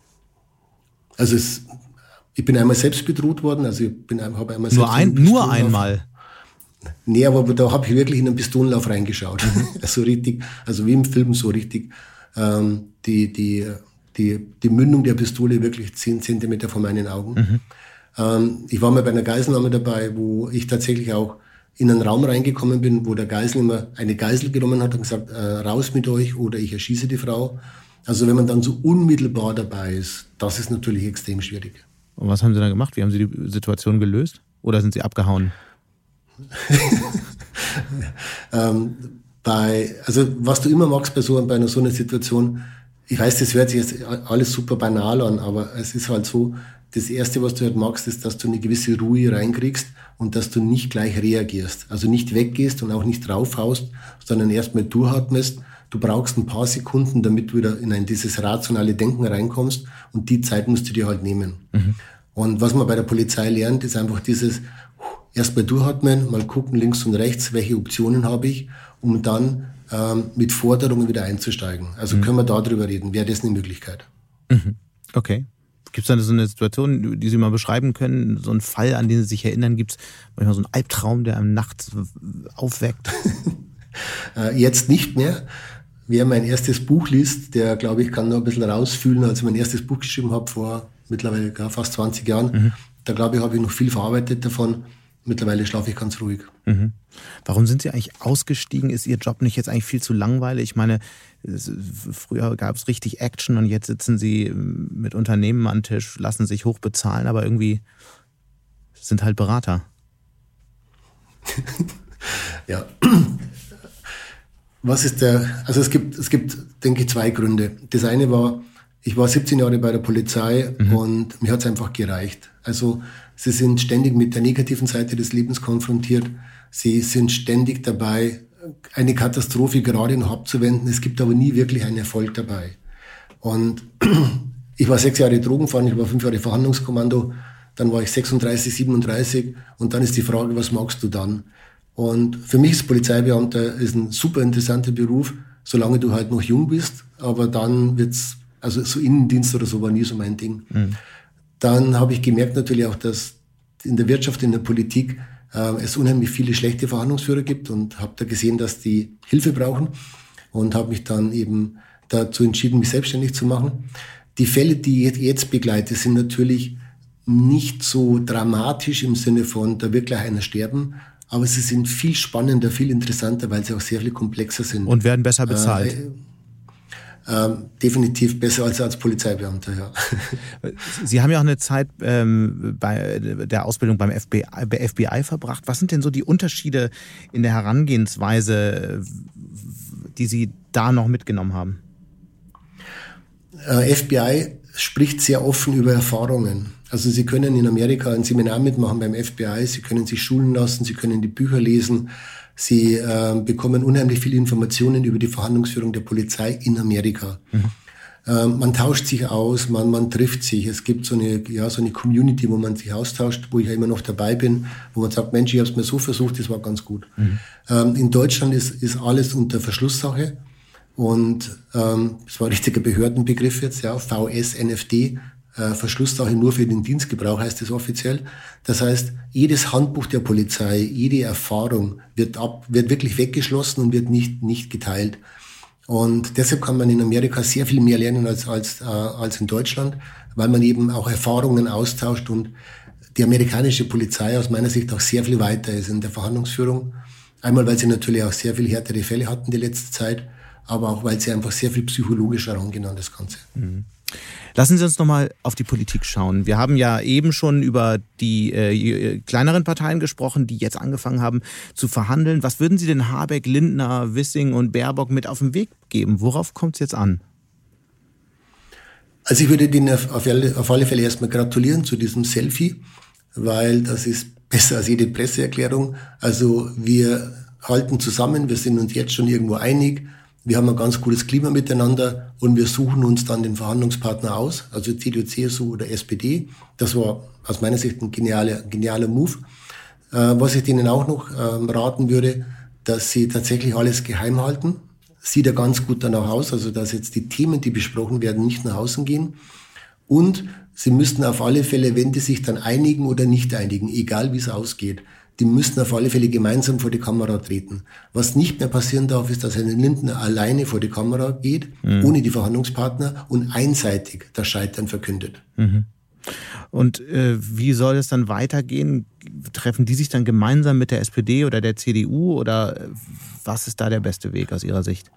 Also ich bin einmal selbst bedroht worden. Also habe einmal selbst nur einmal? Nee, aber da habe ich wirklich in einen Pistolenlauf reingeschaut. Also richtig, also wie im Film so richtig. Die Mündung der Pistole wirklich 10 Zentimeter vor meinen Augen. Ich war mal bei einer Geiselnahme dabei, wo ich tatsächlich auch in einen Raum reingekommen bin, wo der Geiselnehmer eine Geisel genommen hat und gesagt, raus mit euch oder ich erschieße die Frau. Also wenn man dann so unmittelbar dabei ist, das ist natürlich extrem schwierig. Und was haben Sie dann gemacht? Wie haben Sie die Situation gelöst? Oder sind Sie abgehauen? Also was du immer magst bei einer so einer Situation, ich weiß, das hört sich jetzt alles super banal an, aber es ist halt so, das Erste, was du halt magst, ist, dass du eine gewisse Ruhe reinkriegst und dass du nicht gleich reagierst. Also nicht weggehst und auch nicht draufhaust, sondern erstmal durchatmest. Du brauchst ein paar Sekunden, damit du wieder in dieses rationale Denken reinkommst und die Zeit musst du dir halt nehmen. Und was man bei der Polizei lernt, ist einfach dieses erstmal durchatmen, mal gucken links und rechts, welche Optionen habe ich, um dann mit Forderungen wieder einzusteigen. Also können wir da drüber reden, wäre das eine Möglichkeit. Okay. Gibt es da so eine Situation, die Sie mal beschreiben können, so einen Fall, an den Sie sich erinnern? Gibt es manchmal so einen Albtraum, der einem nachts aufweckt? Jetzt nicht mehr. Wer mein erstes Buch liest, der, glaube ich, kann noch ein bisschen rausfühlen, als ich mein erstes Buch geschrieben habe, vor mittlerweile fast 20 Jahren. Da, glaube ich, habe ich noch viel verarbeitet davon. Mittlerweile schlafe ich ganz ruhig. Warum sind Sie eigentlich ausgestiegen? Ist Ihr Job nicht jetzt eigentlich viel zu langweilig? Ich meine, früher gab es richtig Action und jetzt sitzen Sie mit Unternehmen an den Tisch, lassen sich hoch bezahlen, aber irgendwie sind halt Berater. Ja. Also es gibt, denke ich, zwei Gründe. Das eine war, ich war 17 Jahre bei der Polizei und mir hat es einfach gereicht. Also sie sind ständig mit der negativen Seite des Lebens konfrontiert. Sie sind ständig dabei, eine Katastrophe gerade noch abzuwenden. Es gibt aber nie wirklich einen Erfolg dabei. Und ich war 6 Jahre Drogenfahren, ich war 5 Jahre Verhandlungskommando, dann war ich 36, 37 und dann ist die Frage, was magst du dann? Und für mich ist Polizeibeamter ist ein super interessanter Beruf, solange du halt noch jung bist, aber dann wird's, also so Innendienst oder so war nie so mein Ding. Dann habe ich gemerkt natürlich auch, dass in der Wirtschaft, in der Politik es unheimlich viele schlechte Verhandlungsführer gibt und habe da gesehen, dass die Hilfe brauchen und habe mich dann eben dazu entschieden, mich selbstständig zu machen. Die Fälle, die ich jetzt begleite, sind natürlich nicht so dramatisch im Sinne von, da wird gleich einer sterben, aber sie sind viel spannender, viel interessanter, weil sie auch sehr viel komplexer sind. Und werden besser bezahlt. Definitiv besser als Polizeibeamter, ja. Sie haben ja auch eine Zeit bei der Ausbildung beim FBI verbracht. Was sind denn so die Unterschiede in der Herangehensweise, die Sie da noch mitgenommen haben? FBI spricht sehr offen über Erfahrungen. Also Sie können in Amerika ein Seminar mitmachen beim FBI, Sie können sich schulen lassen, Sie können die Bücher lesen, Sie bekommen unheimlich viele Informationen über die Verhandlungsführung der Polizei in Amerika. Man tauscht sich aus, man trifft sich. Es gibt so eine Community, wo man sich austauscht, wo ich ja immer noch dabei bin, wo man sagt, Mensch, ich habe es mir so versucht, das war ganz gut. In Deutschland ist alles unter Verschlusssache und das war ein richtiger Behördenbegriff jetzt, ja, VSNFD. Verschlusssache nur für den Dienstgebrauch heißt es offiziell. Das heißt, jedes Handbuch der Polizei, jede Erfahrung wird wirklich weggeschlossen und wird nicht geteilt. Und deshalb kann man in Amerika sehr viel mehr lernen als in Deutschland, weil man eben auch Erfahrungen austauscht und die amerikanische Polizei aus meiner Sicht auch sehr viel weiter ist in der Verhandlungsführung. Einmal, weil sie natürlich auch sehr viel härtere Fälle hatten die letzte Zeit, aber auch, weil sie einfach sehr viel psychologischer rangehen an das Ganze. Lassen Sie uns nochmal auf die Politik schauen. Wir haben ja eben schon über die kleineren Parteien gesprochen, die jetzt angefangen haben zu verhandeln. Was würden Sie denn Habeck, Lindner, Wissing und Baerbock mit auf den Weg geben? Worauf kommt es jetzt an? Also ich würde denen auf alle Fälle erstmal gratulieren zu diesem Selfie, weil das ist besser als jede Presseerklärung. Also wir halten zusammen, wir sind uns jetzt schon irgendwo einig. Wir haben ein ganz gutes Klima miteinander und wir suchen uns dann den Verhandlungspartner aus, also CDU, CSU oder SPD. Das war aus meiner Sicht ein genialer Move. Was ich denen auch noch raten würde, dass sie tatsächlich alles geheim halten. Sieht ja ganz gut danach aus, also dass jetzt die Themen, die besprochen werden, nicht nach außen gehen. Und sie müssten auf alle Fälle, wenn die sich dann einigen oder nicht einigen, egal wie es ausgeht, die müssten auf alle Fälle gemeinsam vor die Kamera treten. Was nicht mehr passieren darf, ist, dass ein Lindner alleine vor die Kamera geht, ohne die Verhandlungspartner und einseitig das Scheitern verkündet. Und wie soll es dann weitergehen? Treffen die sich dann gemeinsam mit der SPD oder der CDU oder was ist da der beste Weg aus Ihrer Sicht?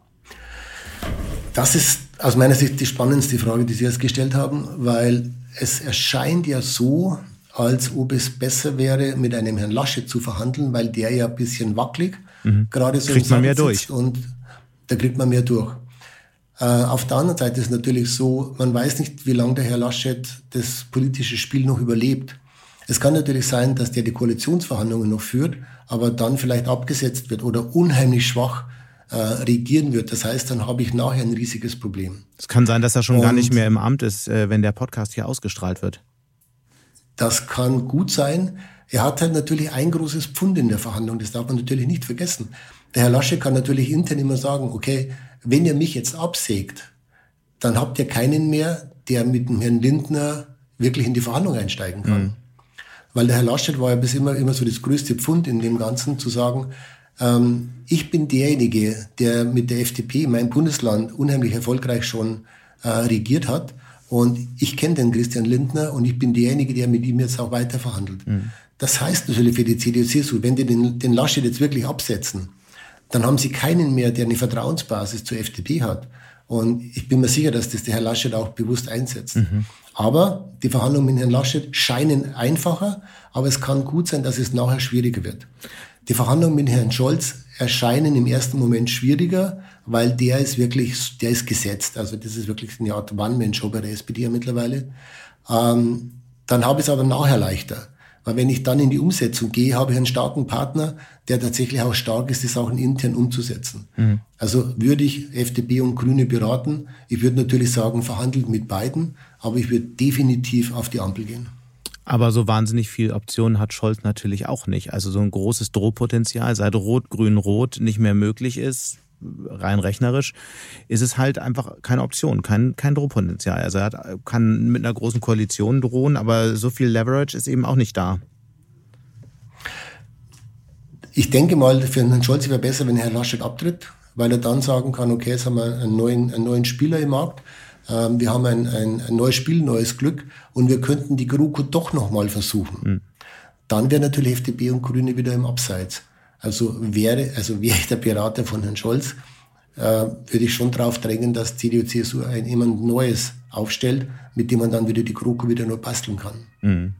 Das ist aus meiner Sicht die spannendste Frage, die Sie jetzt gestellt haben, weil es erscheint ja so, als ob es besser wäre, mit einem Herrn Laschet zu verhandeln, weil der ja ein bisschen wackelig gerade so kriegt man mehr durch. Und da kriegt man mehr durch. Auf der anderen Seite ist natürlich so, man weiß nicht, wie lange der Herr Laschet das politische Spiel noch überlebt. Es kann natürlich sein, dass der die Koalitionsverhandlungen noch führt, aber dann vielleicht abgesetzt wird oder unheimlich schwach regieren wird. Das heißt, dann habe ich nachher ein riesiges Problem. Es kann sein, dass er schon gar nicht mehr im Amt ist, wenn der Podcast hier ausgestrahlt wird. Das kann gut sein. Er hat halt natürlich ein großes Pfund in der Verhandlung. Das darf man natürlich nicht vergessen. Der Herr Laschet kann natürlich intern immer sagen, okay, wenn ihr mich jetzt absägt, dann habt ihr keinen mehr, der mit dem Herrn Lindner wirklich in die Verhandlung einsteigen kann. Weil der Herr Laschet war ja bis immer so das größte Pfund in dem Ganzen, zu sagen, ich bin derjenige, der mit der FDP in meinem Bundesland unheimlich erfolgreich schon regiert hat. Und ich kenne den Christian Lindner und ich bin derjenige, der mit ihm jetzt auch weiter verhandelt. Das heißt natürlich für die CDU-CSU, wenn die den Laschet jetzt wirklich absetzen, dann haben sie keinen mehr, der eine Vertrauensbasis zur FDP hat. Und ich bin mir sicher, dass das der Herr Laschet auch bewusst einsetzt. Aber die Verhandlungen mit Herrn Laschet scheinen einfacher, aber es kann gut sein, dass es nachher schwieriger wird. Die Verhandlungen mit Herrn Scholz erscheinen im ersten Moment schwieriger, weil der ist gesetzt. Also das ist wirklich eine Art One-Man-Show bei der SPD ja mittlerweile. Dann habe ich es aber nachher leichter. Weil wenn ich dann in die Umsetzung gehe, habe ich einen starken Partner, der tatsächlich auch stark ist, die Sachen intern umzusetzen. Mhm. Also würde ich FDP und Grüne beraten, ich würde natürlich sagen, verhandelt mit beiden, aber ich würde definitiv auf die Ampel gehen. Aber so wahnsinnig viele Optionen hat Scholz natürlich auch nicht. Also so ein großes Drohpotenzial, seit Rot, Grün, Rot nicht mehr möglich ist, rein rechnerisch, ist es halt einfach keine Option, kein Drohpotenzial. Also er kann mit einer großen Koalition drohen, aber so viel Leverage ist eben auch nicht da. Ich denke mal, für Herrn Scholz wäre besser, wenn Herr Laschet abtritt, weil er dann sagen kann, okay, jetzt haben wir einen neuen Spieler im Markt, wir haben ein neues Spiel, neues Glück und wir könnten die GroKo doch nochmal versuchen. Mhm. Dann wäre natürlich FDP und Grüne wieder im Abseits. Also wäre ich der Berater von Herrn Scholz, würde ich schon drauf drängen, dass CDU, CSU jemand Neues aufstellt, mit dem man dann wieder die GroKo wieder neu basteln kann. Mhm.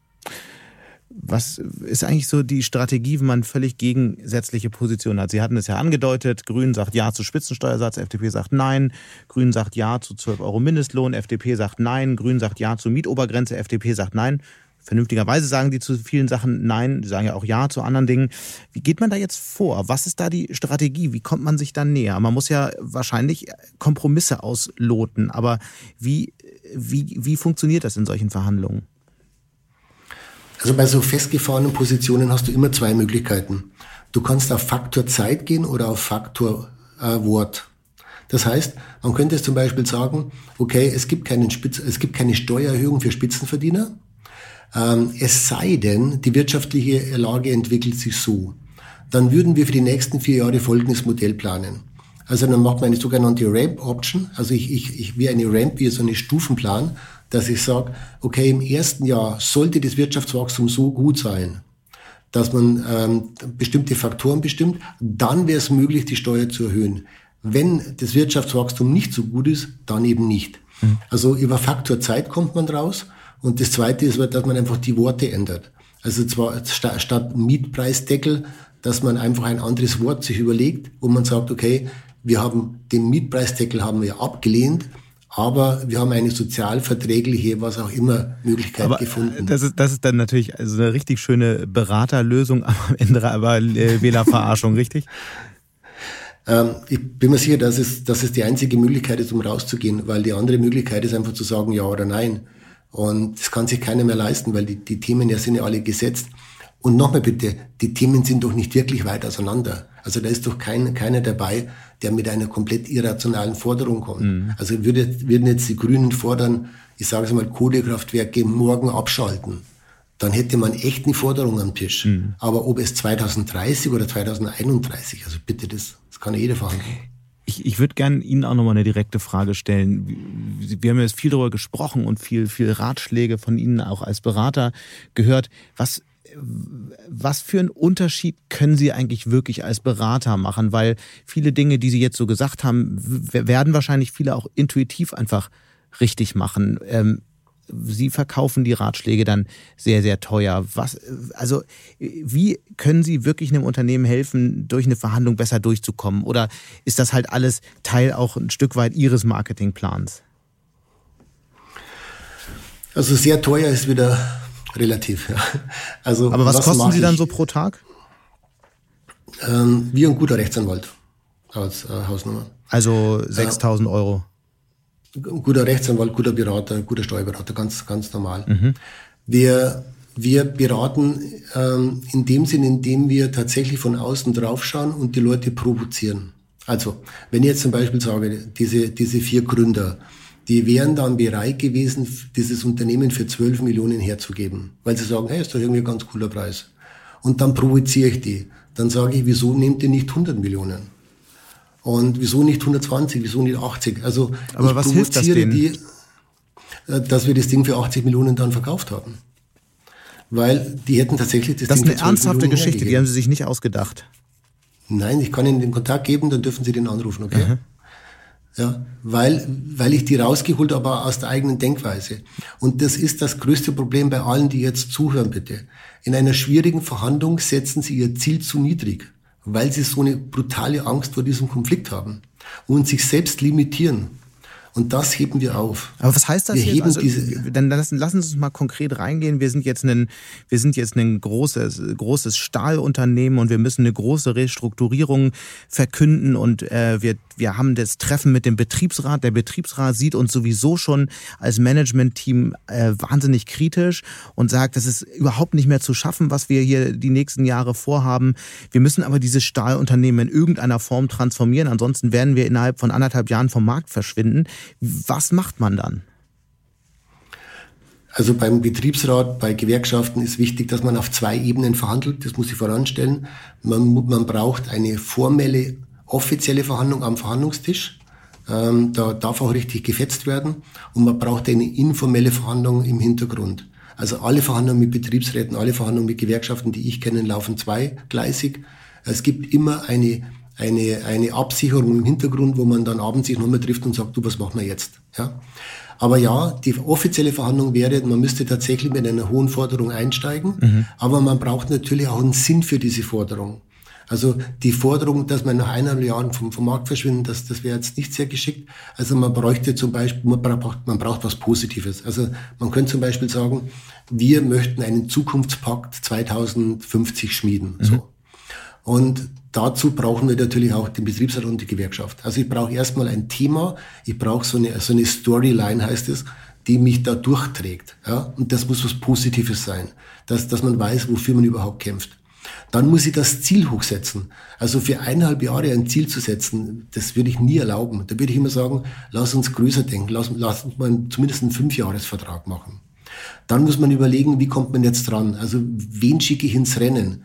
Was ist eigentlich so die Strategie, wenn man völlig gegensätzliche Positionen hat? Sie hatten es ja angedeutet, Grünen sagt Ja zu Spitzensteuersatz, FDP sagt Nein, Grünen sagt Ja zu 12 Euro Mindestlohn, FDP sagt Nein, Grünen sagt Ja zu Mietobergrenze, FDP sagt Nein. Vernünftigerweise sagen die zu vielen Sachen Nein, die sagen ja auch Ja zu anderen Dingen. Wie geht man da jetzt vor? Was ist da die Strategie? Wie kommt man sich da näher? Man muss ja wahrscheinlich Kompromisse ausloten, aber wie funktioniert das in solchen Verhandlungen? Also bei so festgefahrenen Positionen hast du immer zwei Möglichkeiten. Du kannst auf Faktor Zeit gehen oder auf Faktor Wort. Das heißt, man könnte zum Beispiel sagen, okay, es gibt keine Steuererhöhung für Spitzenverdiener, es sei denn, die wirtschaftliche Lage entwickelt sich so. Dann würden wir für die nächsten 4 Jahre folgendes Modell planen. Also dann macht man eine sogenannte Ramp-Option, also ich wie eine Ramp, wie so eine Stufenplan, dass ich sage, okay, im ersten Jahr sollte das Wirtschaftswachstum so gut sein, dass man bestimmte Faktoren bestimmt, dann wäre es möglich, die Steuer zu erhöhen. Wenn das Wirtschaftswachstum nicht so gut ist, dann eben nicht. Mhm. Also über Faktor Zeit kommt man raus. Und das Zweite ist, dass man einfach die Worte ändert. Also zwar statt Mietpreisdeckel, dass man einfach ein anderes Wort sich überlegt, wo man sagt, okay, wir haben den Mietpreisdeckel haben wir abgelehnt, aber wir haben eine sozialverträgliche, was auch immer, Möglichkeit gefunden. Das ist dann natürlich also eine richtig schöne Beraterlösung, am Ende aber Wählerverarschung, richtig? Ich bin mir sicher, dass es die einzige Möglichkeit ist, um rauszugehen, weil die andere Möglichkeit ist einfach zu sagen Ja oder Nein. Und das kann sich keiner mehr leisten, weil die Themen sind ja alle gesetzt. Und nochmal bitte, die Themen sind doch nicht wirklich weit auseinander. Also da ist doch keiner dabei, der mit einer komplett irrationalen Forderung kommt. Mhm. Also würden jetzt die Grünen fordern, ich sage es mal, Kohlekraftwerke morgen abschalten, dann hätte man echt eine Forderung am Tisch. Mhm. Aber ob es 2030 oder 2031, also bitte, das kann ja jeder verhandeln. Ich würde gerne Ihnen auch nochmal eine direkte Frage stellen. Wir haben jetzt viel darüber gesprochen und viel Ratschläge von Ihnen auch als Berater gehört. Was für einen Unterschied können Sie eigentlich wirklich als Berater machen? Weil viele Dinge, die Sie jetzt so gesagt haben, werden wahrscheinlich viele auch intuitiv einfach richtig machen. Sie verkaufen die Ratschläge dann sehr, sehr teuer. Wie können Sie wirklich einem Unternehmen helfen, durch eine Verhandlung besser durchzukommen? Oder ist das halt alles Teil auch ein Stück weit Ihres Marketingplans? Also sehr teuer ist wieder relativ. Ja. Also, aber was kosten Sie dann so pro Tag? Wie ein guter Rechtsanwalt als Hausnummer. Also 6.000 Euro. Guter Rechtsanwalt, guter Berater, guter Steuerberater, ganz normal. Mhm. Wir beraten in dem Sinn, indem wir tatsächlich von außen draufschauen und die Leute provozieren. Also, wenn ich jetzt zum Beispiel sage, diese 4 Gründer, die wären dann bereit gewesen, dieses Unternehmen für 12 Millionen herzugeben, weil sie sagen, hey, ist doch irgendwie ein ganz cooler Preis. Und dann provoziere ich die. Dann sage ich, wieso nehmt ihr nicht 100 Millionen? Und wieso nicht 120, wieso nicht 80? Also aber ich was hilft das denen? Dass wir das Ding für 80 Millionen dann verkauft haben. Weil die hätten tatsächlich das Ding für 12 Millionen. Das ist eine ernsthafte Geschichte, hergegeben. Die haben Sie sich nicht ausgedacht. Nein, ich kann Ihnen den Kontakt geben, dann dürfen Sie den anrufen, okay? Mhm. Ja, weil ich die rausgeholt habe aus der eigenen Denkweise. Und das ist das größte Problem bei allen, die jetzt zuhören, bitte. In einer schwierigen Verhandlung setzen Sie Ihr Ziel zu niedrig. weil sie so eine brutale Angst vor diesem Konflikt haben und sich selbst limitieren. Und das heben wir auf. Aber was heißt das jetzt? Also, dann lassen Sie uns mal konkret reingehen. Wir sind jetzt ein großes Stahlunternehmen und wir müssen eine große Restrukturierung verkünden und wir haben das Treffen mit dem Betriebsrat. Der Betriebsrat sieht uns sowieso schon als Managementteam wahnsinnig kritisch und sagt, das ist überhaupt nicht mehr zu schaffen, was wir hier die nächsten Jahre vorhaben. Wir müssen aber dieses Stahlunternehmen in irgendeiner Form transformieren. Ansonsten werden wir innerhalb von 1,5 Jahren vom Markt verschwinden. Was macht man dann? Also beim Betriebsrat, bei Gewerkschaften ist wichtig, dass man auf 2 Ebenen verhandelt. Das muss ich voranstellen. Man braucht eine formelle, offizielle Verhandlung am Verhandlungstisch. Da darf auch richtig gefetzt werden. Und man braucht eine informelle Verhandlung im Hintergrund. Also alle Verhandlungen mit Betriebsräten, alle Verhandlungen mit Gewerkschaften, die ich kenne, laufen zweigleisig. Es gibt immer eine Absicherung im Hintergrund, wo man dann abends sich nochmal trifft und sagt, du, was machen wir jetzt? Ja. Aber ja, die offizielle Verhandlung wäre, man müsste tatsächlich mit einer hohen Forderung einsteigen, aber man braucht natürlich auch einen Sinn für diese Forderung. Also die Forderung, dass man nach 1,5 Jahren vom Markt verschwinden, das wäre jetzt nicht sehr geschickt. Also man bräuchte zum Beispiel, man braucht was Positives. Also man könnte zum Beispiel sagen, wir möchten einen Zukunftspakt 2050 schmieden. So. Und dazu brauchen wir natürlich auch den Betriebsrat und die Gewerkschaft. Also ich brauche erstmal ein Thema, ich brauche so eine Storyline, heißt es, die mich da durchträgt. Ja? Und das muss was Positives sein, dass man weiß, wofür man überhaupt kämpft. Dann muss ich das Ziel hochsetzen. Also für 1,5 Jahre ein Ziel zu setzen, das würde ich nie erlauben. Da würde ich immer sagen, lass uns größer denken, lass uns mal zumindest einen 5-Jahres-Vertrag machen. Dann muss man überlegen, wie kommt man jetzt dran? Also wen schicke ich ins Rennen?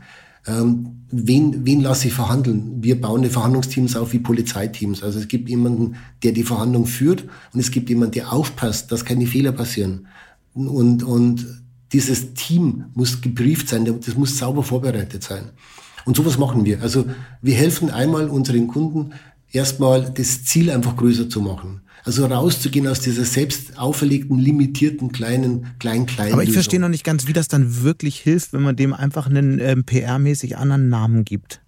Wen lasse ich verhandeln? Wir bauen die Verhandlungsteams auf wie Polizeiteams. Also es gibt jemanden, der die Verhandlung führt und es gibt jemanden, der aufpasst, dass keine Fehler passieren. Und dieses Team muss gebrieft sein, das muss sauber vorbereitet sein. Und sowas machen wir. Also wir helfen einmal unseren Kunden, erstmal das Ziel einfach größer zu machen. Also rauszugehen aus dieser selbst auferlegten, limitierten, kleinen Aber ich verstehe noch nicht ganz, wie das dann wirklich hilft, wenn man dem einfach einen PR-mäßig anderen Namen gibt.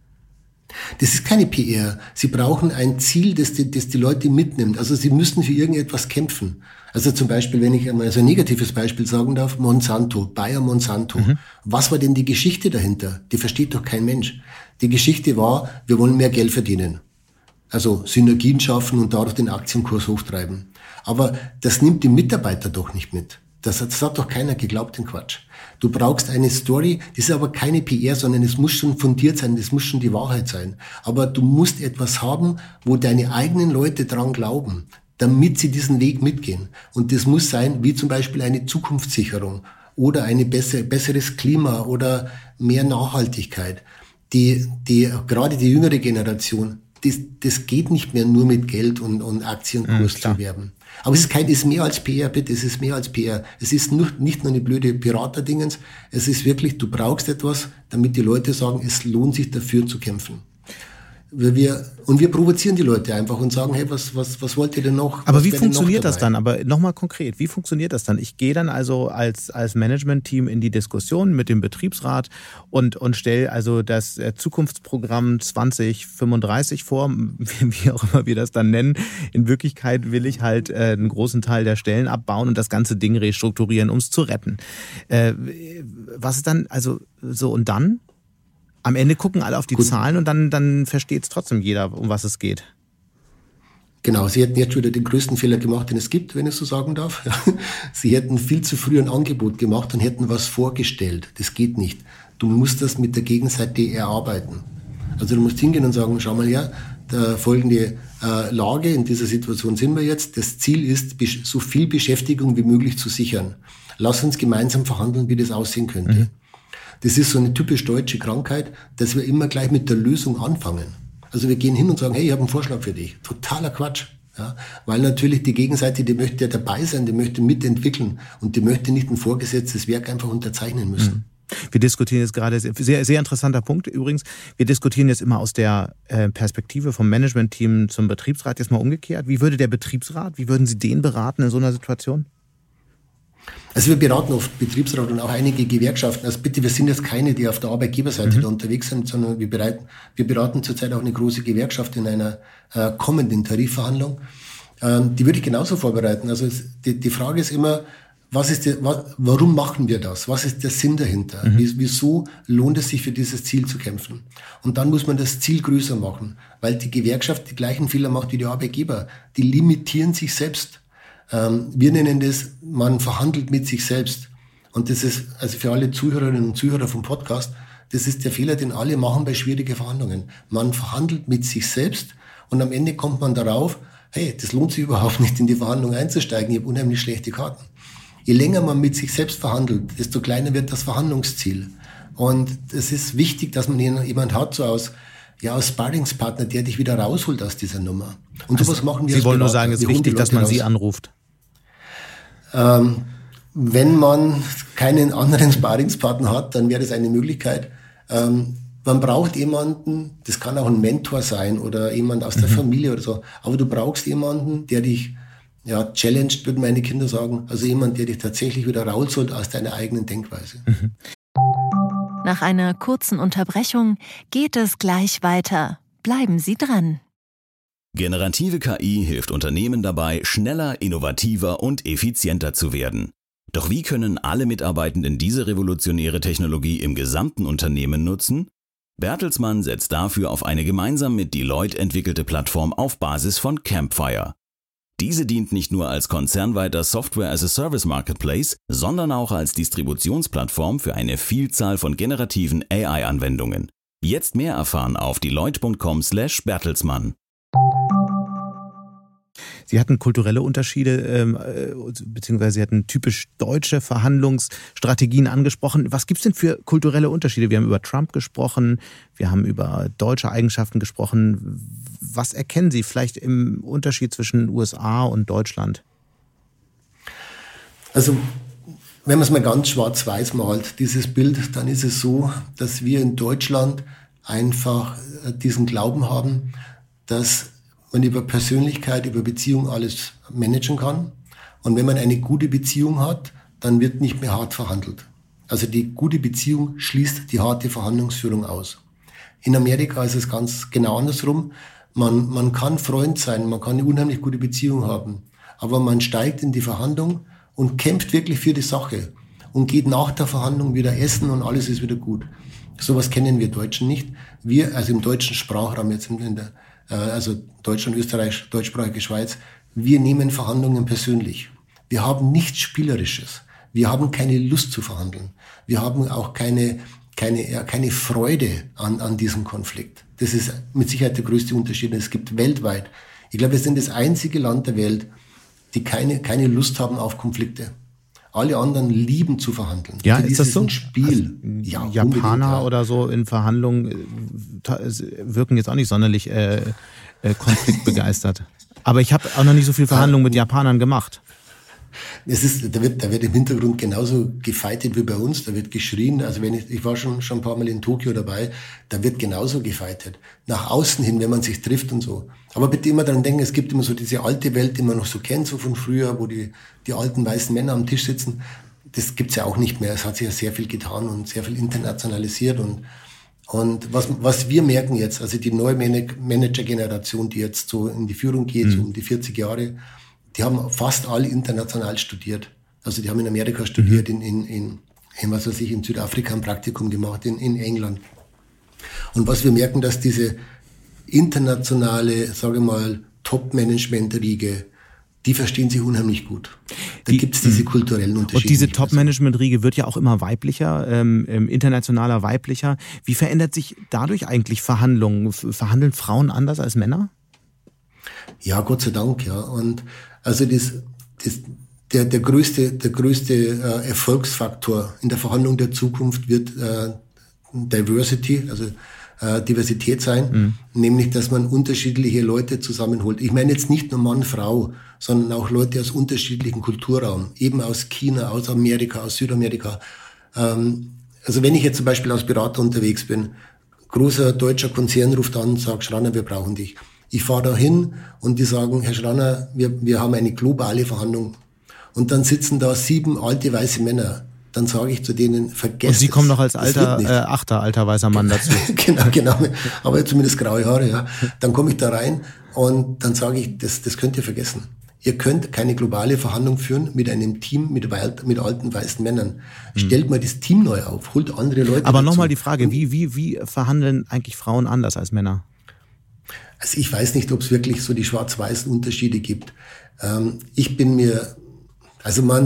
Das ist keine PR. Sie brauchen ein Ziel, das die Leute mitnimmt. Also sie müssen für irgendetwas kämpfen. Also zum Beispiel, wenn ich einmal so ein negatives Beispiel sagen darf, Bayer Monsanto. Was war denn die Geschichte dahinter? Die versteht doch kein Mensch. Die Geschichte war, wir wollen mehr Geld verdienen. Also Synergien schaffen und dadurch den Aktienkurs hochtreiben. Aber das nimmt die Mitarbeiter doch nicht mit. Das hat doch keiner geglaubt, den Quatsch. Du brauchst eine Story, das ist aber keine PR, sondern es muss schon fundiert sein, das muss schon die Wahrheit sein. Aber du musst etwas haben, wo deine eigenen Leute dran glauben, damit sie diesen Weg mitgehen. Und das muss sein, wie zum Beispiel eine Zukunftssicherung oder eine besseres Klima oder mehr Nachhaltigkeit. Gerade die jüngere Generation, das geht nicht mehr nur mit Geld und Aktienkurs zu werben. Aber es ist mehr als PR, bitte, es ist mehr als PR. Es ist nicht nur eine blöde Piraterdingens, es ist wirklich, du brauchst etwas, damit die Leute sagen, es lohnt sich dafür zu kämpfen. Wir provozieren die Leute einfach und sagen, hey, was wollt ihr denn noch? Aber wie funktioniert das dann? Aber nochmal konkret, wie funktioniert das dann? Ich gehe dann also als Management-Team in die Diskussion mit dem Betriebsrat und stelle also das Zukunftsprogramm 2035 vor, wie auch immer wir das dann nennen. In Wirklichkeit will ich halt einen großen Teil der Stellen abbauen und das ganze Ding restrukturieren, um es zu retten. Was ist dann, also so und dann? Am Ende gucken alle auf die Zahlen und dann versteht es trotzdem jeder, um was es geht. Genau, Sie hätten jetzt wieder den größten Fehler gemacht, den es gibt, wenn ich so sagen darf. Sie hätten viel zu früh ein Angebot gemacht und hätten was vorgestellt. Das geht nicht. Du musst das mit der Gegenseite erarbeiten. Also du musst hingehen und sagen, schau mal her, der folgende Lage, in dieser Situation sind wir jetzt. Das Ziel ist, so viel Beschäftigung wie möglich zu sichern. Lass uns gemeinsam verhandeln, wie das aussehen könnte. Das ist so eine typisch deutsche Krankheit, dass wir immer gleich mit der Lösung anfangen. Also wir gehen hin und sagen, hey, ich habe einen Vorschlag für dich. Totaler Quatsch. Ja, weil natürlich die Gegenseite, die möchte ja dabei sein, die möchte mitentwickeln und die möchte nicht ein vorgesetztes Werk einfach unterzeichnen müssen. Wir diskutieren jetzt gerade, sehr, sehr interessanter Punkt übrigens, wir diskutieren jetzt immer aus der Perspektive vom Managementteam zum Betriebsrat, jetzt mal umgekehrt. Wie würde der Betriebsrat, wie würden Sie den beraten in so einer Situation? Also wir beraten oft Betriebsrat und auch einige Gewerkschaften. Also bitte, wir sind jetzt keine, die auf der Arbeitgeberseite da unterwegs sind, sondern wir beraten zurzeit auch eine große Gewerkschaft in einer kommenden Tarifverhandlung. Die würde ich genauso vorbereiten. Also die Frage ist immer, warum machen wir das? Was ist der Sinn dahinter? Wieso lohnt es sich, für dieses Ziel zu kämpfen? Und dann muss man das Ziel größer machen, weil die Gewerkschaft die gleichen Fehler macht wie die Arbeitgeber. Die limitieren sich selbst. Wir nennen das, man verhandelt mit sich selbst. Und das ist, also für alle Zuhörerinnen und Zuhörer vom Podcast, das ist der Fehler, den alle machen bei schwierigen Verhandlungen. Man verhandelt mit sich selbst und am Ende kommt man darauf, hey, das lohnt sich überhaupt nicht, in die Verhandlung einzusteigen. Ich habe unheimlich schlechte Karten. Je länger man mit sich selbst verhandelt, desto kleiner wird das Verhandlungsziel. Und es ist wichtig, dass man jemand hat, so als Sparringspartner, der dich wieder rausholt aus dieser Nummer. Und also, sowas machen wir. Sie wollen nur sagen, es ist wichtig, dass man Sie anruft. Wenn man keinen anderen Sparringspartner hat, dann wäre das eine Möglichkeit. Man braucht jemanden, das kann auch ein Mentor sein oder jemand aus der Familie oder so, aber du brauchst jemanden, der dich challenged, würden meine Kinder sagen, also jemand, der dich tatsächlich wieder rausholt aus deiner eigenen Denkweise. Nach einer kurzen Unterbrechung geht es gleich weiter. Bleiben Sie dran. Generative KI hilft Unternehmen dabei, schneller, innovativer und effizienter zu werden. Doch wie können alle Mitarbeitenden diese revolutionäre Technologie im gesamten Unternehmen nutzen? Bertelsmann setzt dafür auf eine gemeinsam mit Deloitte entwickelte Plattform auf Basis von Campfire. Diese dient nicht nur als konzernweiter Software-as-a-Service-Marketplace, sondern auch als Distributionsplattform für eine Vielzahl von generativen AI-Anwendungen. Jetzt mehr erfahren auf deloitte.com/Bertelsmann. Sie hatten kulturelle Unterschiede, beziehungsweise Sie hatten typisch deutsche Verhandlungsstrategien angesprochen. Was gibt es denn für kulturelle Unterschiede? Wir haben über Trump gesprochen, wir haben über deutsche Eigenschaften gesprochen. Was erkennen Sie vielleicht im Unterschied zwischen USA und Deutschland? Also, wenn man es mal ganz schwarz-weiß malt, dieses Bild, dann ist es so, dass wir in Deutschland einfach diesen Glauben haben, dass man über Persönlichkeit, über Beziehung alles managen kann. Und wenn man eine gute Beziehung hat, dann wird nicht mehr hart verhandelt. Also die gute Beziehung schließt die harte Verhandlungsführung aus. In Amerika ist es ganz genau andersrum. Man kann Freund sein, man kann eine unheimlich gute Beziehung haben, aber man steigt in die Verhandlung und kämpft wirklich für die Sache und geht nach der Verhandlung wieder essen und alles ist wieder gut. Sowas kennen wir Deutschen nicht. Wir, also im deutschen Sprachraum, jetzt also Deutschland, Österreich, deutschsprachige Schweiz, wir nehmen Verhandlungen persönlich. Wir haben nichts Spielerisches. Wir haben keine Lust zu verhandeln. Wir haben auch keine Freude an diesem Konflikt. Das ist mit Sicherheit der größte Unterschied. Es gibt weltweit, ich glaube, wir sind das einzige Land der Welt, die keine Lust haben auf Konflikte. Alle anderen lieben zu verhandeln. Ja, ist das so? Ein Spiel. Also, ja, Japaner oder so in Verhandlungen wirken jetzt auch nicht sonderlich konfliktbegeistert. Aber ich habe auch noch nicht so viel Verhandlungen mit Japanern gemacht. Da wird im Hintergrund genauso gefightet wie bei uns, da wird geschrien, also ich war schon ein paar Mal in Tokio dabei, da wird genauso gefightet. Nach außen hin, wenn man sich trifft und so. Aber bitte immer daran denken, es gibt immer so diese alte Welt, die man noch so kennt, so von früher, wo die alten weißen Männer am Tisch sitzen. Das gibt's ja auch nicht mehr. Es hat sich ja sehr viel getan und sehr viel internationalisiert und was wir merken jetzt, also die neue Manager-Generation, die jetzt so in die Führung geht, so um die 40 Jahre, die haben fast alle international studiert. Also die haben in Amerika studiert, in Südafrika ein Praktikum gemacht, in England. Und was wir merken, dass diese internationale, sage ich mal, Top-Management-Riege, die verstehen sich unheimlich gut. Da gibt es diese kulturellen Unterschiede. Und diese Top-Management-Riege wird ja auch immer weiblicher, internationaler weiblicher. Wie verändert sich dadurch eigentlich Verhandlungen? Verhandeln Frauen anders als Männer? Ja, Gott sei Dank, ja. Und also der größte Erfolgsfaktor in der Verhandlung der Zukunft wird Diversity, also Diversität sein, nämlich, dass man unterschiedliche Leute zusammenholt. Ich meine jetzt nicht nur Mann, Frau, sondern auch Leute aus unterschiedlichen Kulturraum, eben aus China, aus Amerika, aus Südamerika. Also wenn ich jetzt zum Beispiel als Berater unterwegs bin, großer deutscher Konzern ruft an und sagt, Schranner, wir brauchen dich. Ich fahre da hin und die sagen, Herr Schranner, wir haben eine globale Verhandlung Und dann sitzen da 7 alte weiße Männer. Dann sage ich zu denen, vergesst es. Und Sie kommen noch als alter weißer Mann dazu. genau. Aber zumindest graue Haare, ja. Dann komme ich da rein und dann sage ich, das könnt ihr vergessen. Ihr könnt keine globale Verhandlung führen mit einem Team mit alten weißen Männern. Stellt mal das Team neu auf, holt andere Leute Aber nochmal die Frage, wie verhandeln eigentlich Frauen anders als Männer? Also ich weiß nicht, ob es wirklich so die schwarz-weißen Unterschiede gibt. Man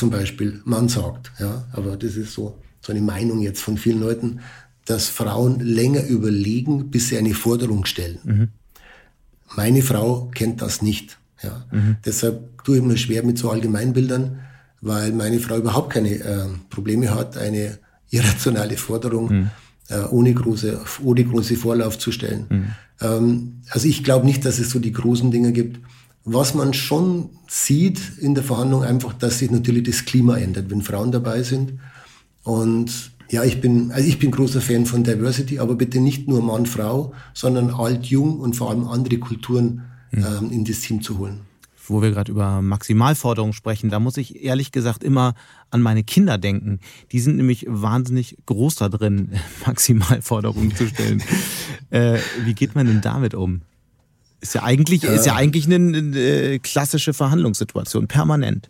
sagt, ja, aber das ist so eine Meinung jetzt von vielen Leuten, dass Frauen länger überlegen, bis sie eine Forderung stellen. Mhm. Meine Frau kennt das nicht. Ja. Deshalb tue ich mir schwer mit so Allgemeinbildern, weil meine Frau überhaupt keine Probleme hat, eine irrationale Forderung ohne große Vorlauf zu stellen. Also ich glaube nicht, dass es so die großen Dinge gibt. Was man schon sieht in der Verhandlung einfach, dass sich natürlich das Klima ändert, wenn Frauen dabei sind. Und ja, ich bin großer Fan von Diversity, aber bitte nicht nur Mann, Frau, sondern alt, jung und vor allem andere Kulturen in das Team zu holen. Wo wir gerade über Maximalforderungen sprechen, da muss ich ehrlich gesagt immer an meine Kinder denken. Die sind nämlich wahnsinnig groß da drin, Maximalforderungen zu stellen. Wie geht man denn damit um? Ist ja eigentlich eine klassische Verhandlungssituation, permanent.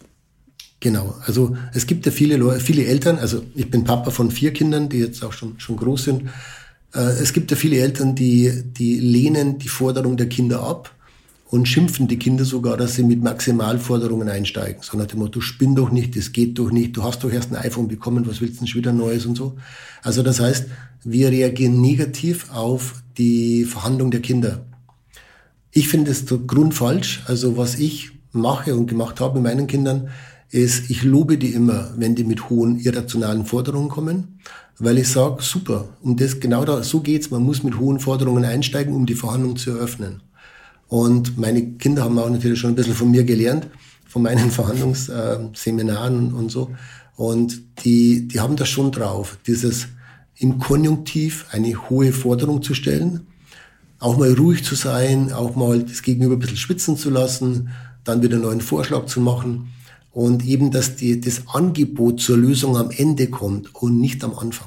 Genau, also es gibt ja viele Eltern, also ich bin Papa von 4 Kindern, die jetzt auch schon groß sind. Es gibt ja viele Eltern, die lehnen die Forderung der Kinder ab und schimpfen die Kinder sogar, dass sie mit Maximalforderungen einsteigen. So nach dem Motto, spinn doch nicht, das geht doch nicht, du hast doch erst ein iPhone bekommen, was willst du denn schon wieder Neues und so. Also das heißt, wir reagieren negativ auf die Verhandlung der Kinder. Ich finde es grundfalsch. Also was ich mache und gemacht habe mit meinen Kindern, ist, ich lobe die immer, wenn die mit hohen irrationalen Forderungen kommen, weil ich sage, super, so geht's, man muss mit hohen Forderungen einsteigen, um die Verhandlung zu eröffnen. Und meine Kinder haben auch natürlich schon ein bisschen von mir gelernt, von meinen Verhandlungsseminaren und so. Und die haben das schon drauf, dieses im Konjunktiv eine hohe Forderung zu stellen, auch mal ruhig zu sein, auch mal das Gegenüber ein bisschen schwitzen zu lassen, dann wieder einen neuen Vorschlag zu machen und eben, dass das Angebot zur Lösung am Ende kommt und nicht am Anfang.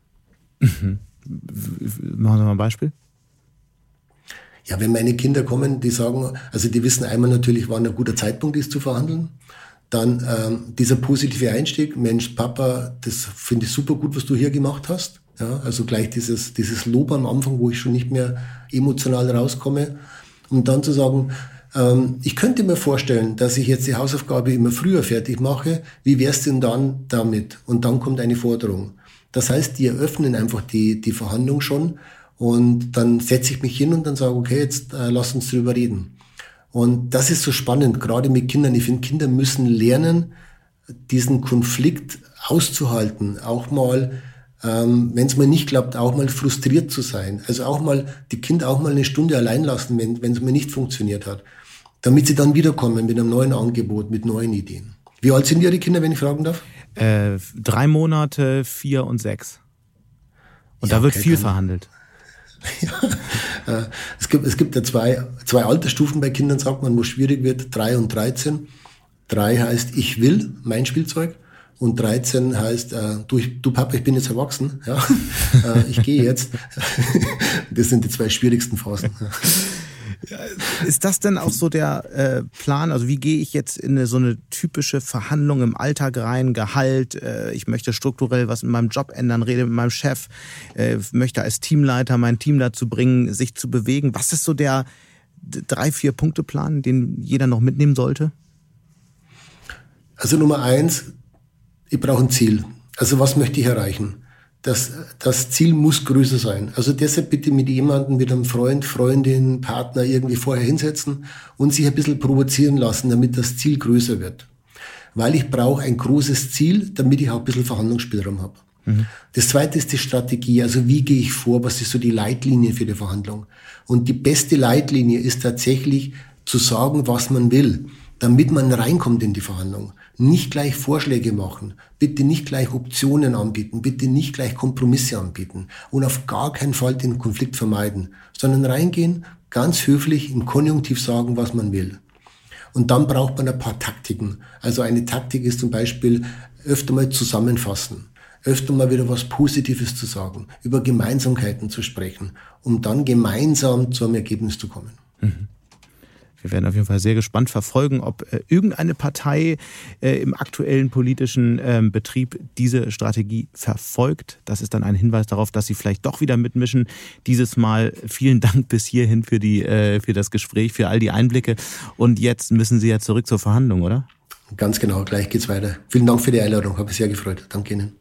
Mhm. Machen Sie mal ein Beispiel. Ja, wenn meine Kinder kommen, die sagen, also die wissen einmal natürlich, wann ein guter Zeitpunkt ist zu verhandeln. Dann dieser positive Einstieg, Mensch, Papa, das finde ich super gut, was du hier gemacht hast. Ja, also gleich dieses Lob am Anfang, wo ich schon nicht mehr emotional rauskomme. Und dann zu sagen, ich könnte mir vorstellen, dass ich jetzt die Hausaufgabe immer früher fertig mache. Wie wär's denn dann damit? Und dann kommt eine Forderung. Das heißt, die eröffnen einfach die Verhandlung schon. Und dann setze ich mich hin und dann sage, okay, jetzt lass uns drüber reden. Und das ist so spannend, gerade mit Kindern. Ich finde, Kinder müssen lernen, diesen Konflikt auszuhalten. Auch mal, wenn es mal nicht klappt, auch mal frustriert zu sein. Also auch mal die Kinder auch mal eine Stunde allein lassen, wenn es mal nicht funktioniert hat. Damit sie dann wiederkommen mit einem neuen Angebot, mit neuen Ideen. Wie alt sind Ihre Kinder, wenn ich fragen darf? 3 Monate, 4 und 6. Und ja, da wird viel verhandelt. Ja, es gibt ja zwei Altersstufen bei Kindern, sagt man, wo schwierig wird, 3 und 13. 3 heißt, ich will mein Spielzeug. Und 13 heißt, du Papa, ich bin jetzt erwachsen, ja, ich gehe jetzt. Das sind die 2 schwierigsten Phasen. Ist das denn auch so der Plan? Also wie gehe ich jetzt in so eine typische Verhandlung im Alltag rein? Gehalt, ich möchte strukturell was in meinem Job ändern, rede mit meinem Chef, möchte als Teamleiter mein Team dazu bringen, sich zu bewegen. Was ist so der 3-4-Punkte-Plan, den jeder noch mitnehmen sollte? Also Nummer 1, ich brauche ein Ziel. Also was möchte ich erreichen? Das Ziel muss größer sein. Also deshalb bitte mit jemandem, mit einem Freund, Freundin, Partner irgendwie vorher hinsetzen und sich ein bisschen provozieren lassen, damit das Ziel größer wird. Weil ich brauche ein großes Ziel, damit ich auch ein bisschen Verhandlungsspielraum habe. Mhm. Das Zweite ist die Strategie. Also wie gehe ich vor? Was ist so die Leitlinie für die Verhandlung? Und die beste Leitlinie ist tatsächlich zu sagen, was man will, damit man reinkommt in die Verhandlung. Nicht gleich Vorschläge machen, bitte nicht gleich Optionen anbieten, bitte nicht gleich Kompromisse anbieten und auf gar keinen Fall den Konflikt vermeiden, sondern reingehen, ganz höflich im Konjunktiv sagen, was man will. Und dann braucht man ein paar Taktiken. Also eine Taktik ist zum Beispiel öfter mal zusammenfassen, öfter mal wieder was Positives zu sagen, über Gemeinsamkeiten zu sprechen, um dann gemeinsam zu einem Ergebnis zu kommen. Wir werden auf jeden Fall sehr gespannt verfolgen, ob irgendeine Partei im aktuellen politischen Betrieb diese Strategie verfolgt. Das ist dann ein Hinweis darauf, dass sie vielleicht doch wieder mitmischen. Dieses Mal vielen Dank bis hierhin für das Gespräch, für all die Einblicke. Und jetzt müssen Sie ja zurück zur Verhandlung, oder? Ganz genau, gleich geht's weiter. Vielen Dank für die Einladung, habe mich sehr gefreut. Danke Ihnen.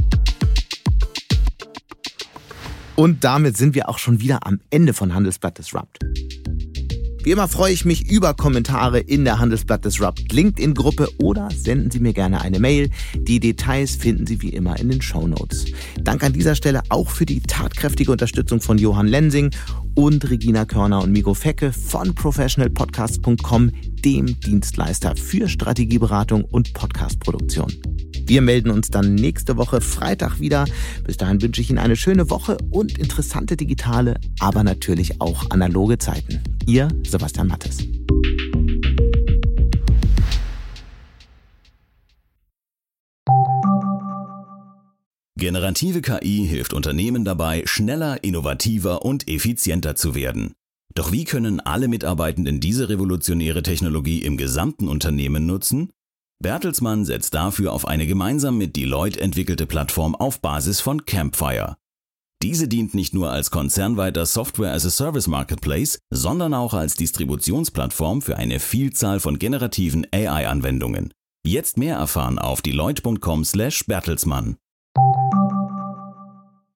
Und damit sind wir auch schon wieder am Ende von Handelsblatt Disrupt. Wie immer freue ich mich über Kommentare in der Handelsblatt Disrupt LinkedIn-Gruppe oder senden Sie mir gerne eine Mail. Die Details finden Sie wie immer in den Shownotes. Dank an dieser Stelle auch für die tatkräftige Unterstützung von Johann Lensing und Regina Körner und Migo Fecke von professionalpodcast.com, dem Dienstleister für Strategieberatung und Podcastproduktion. Wir melden uns dann nächste Woche Freitag wieder. Bis dahin wünsche ich Ihnen eine schöne Woche und interessante digitale, aber natürlich auch analoge Zeiten. Ihr Sebastian Mattes. Generative KI hilft Unternehmen dabei, schneller, innovativer und effizienter zu werden. Doch wie können alle Mitarbeitenden diese revolutionäre Technologie im gesamten Unternehmen nutzen? Bertelsmann setzt dafür auf eine gemeinsam mit Deloitte entwickelte Plattform auf Basis von Campfire. Diese dient nicht nur als konzernweiter Software-as-a-Service-Marketplace, sondern auch als Distributionsplattform für eine Vielzahl von generativen AI-Anwendungen. Jetzt mehr erfahren auf deloitte.com/Bertelsmann.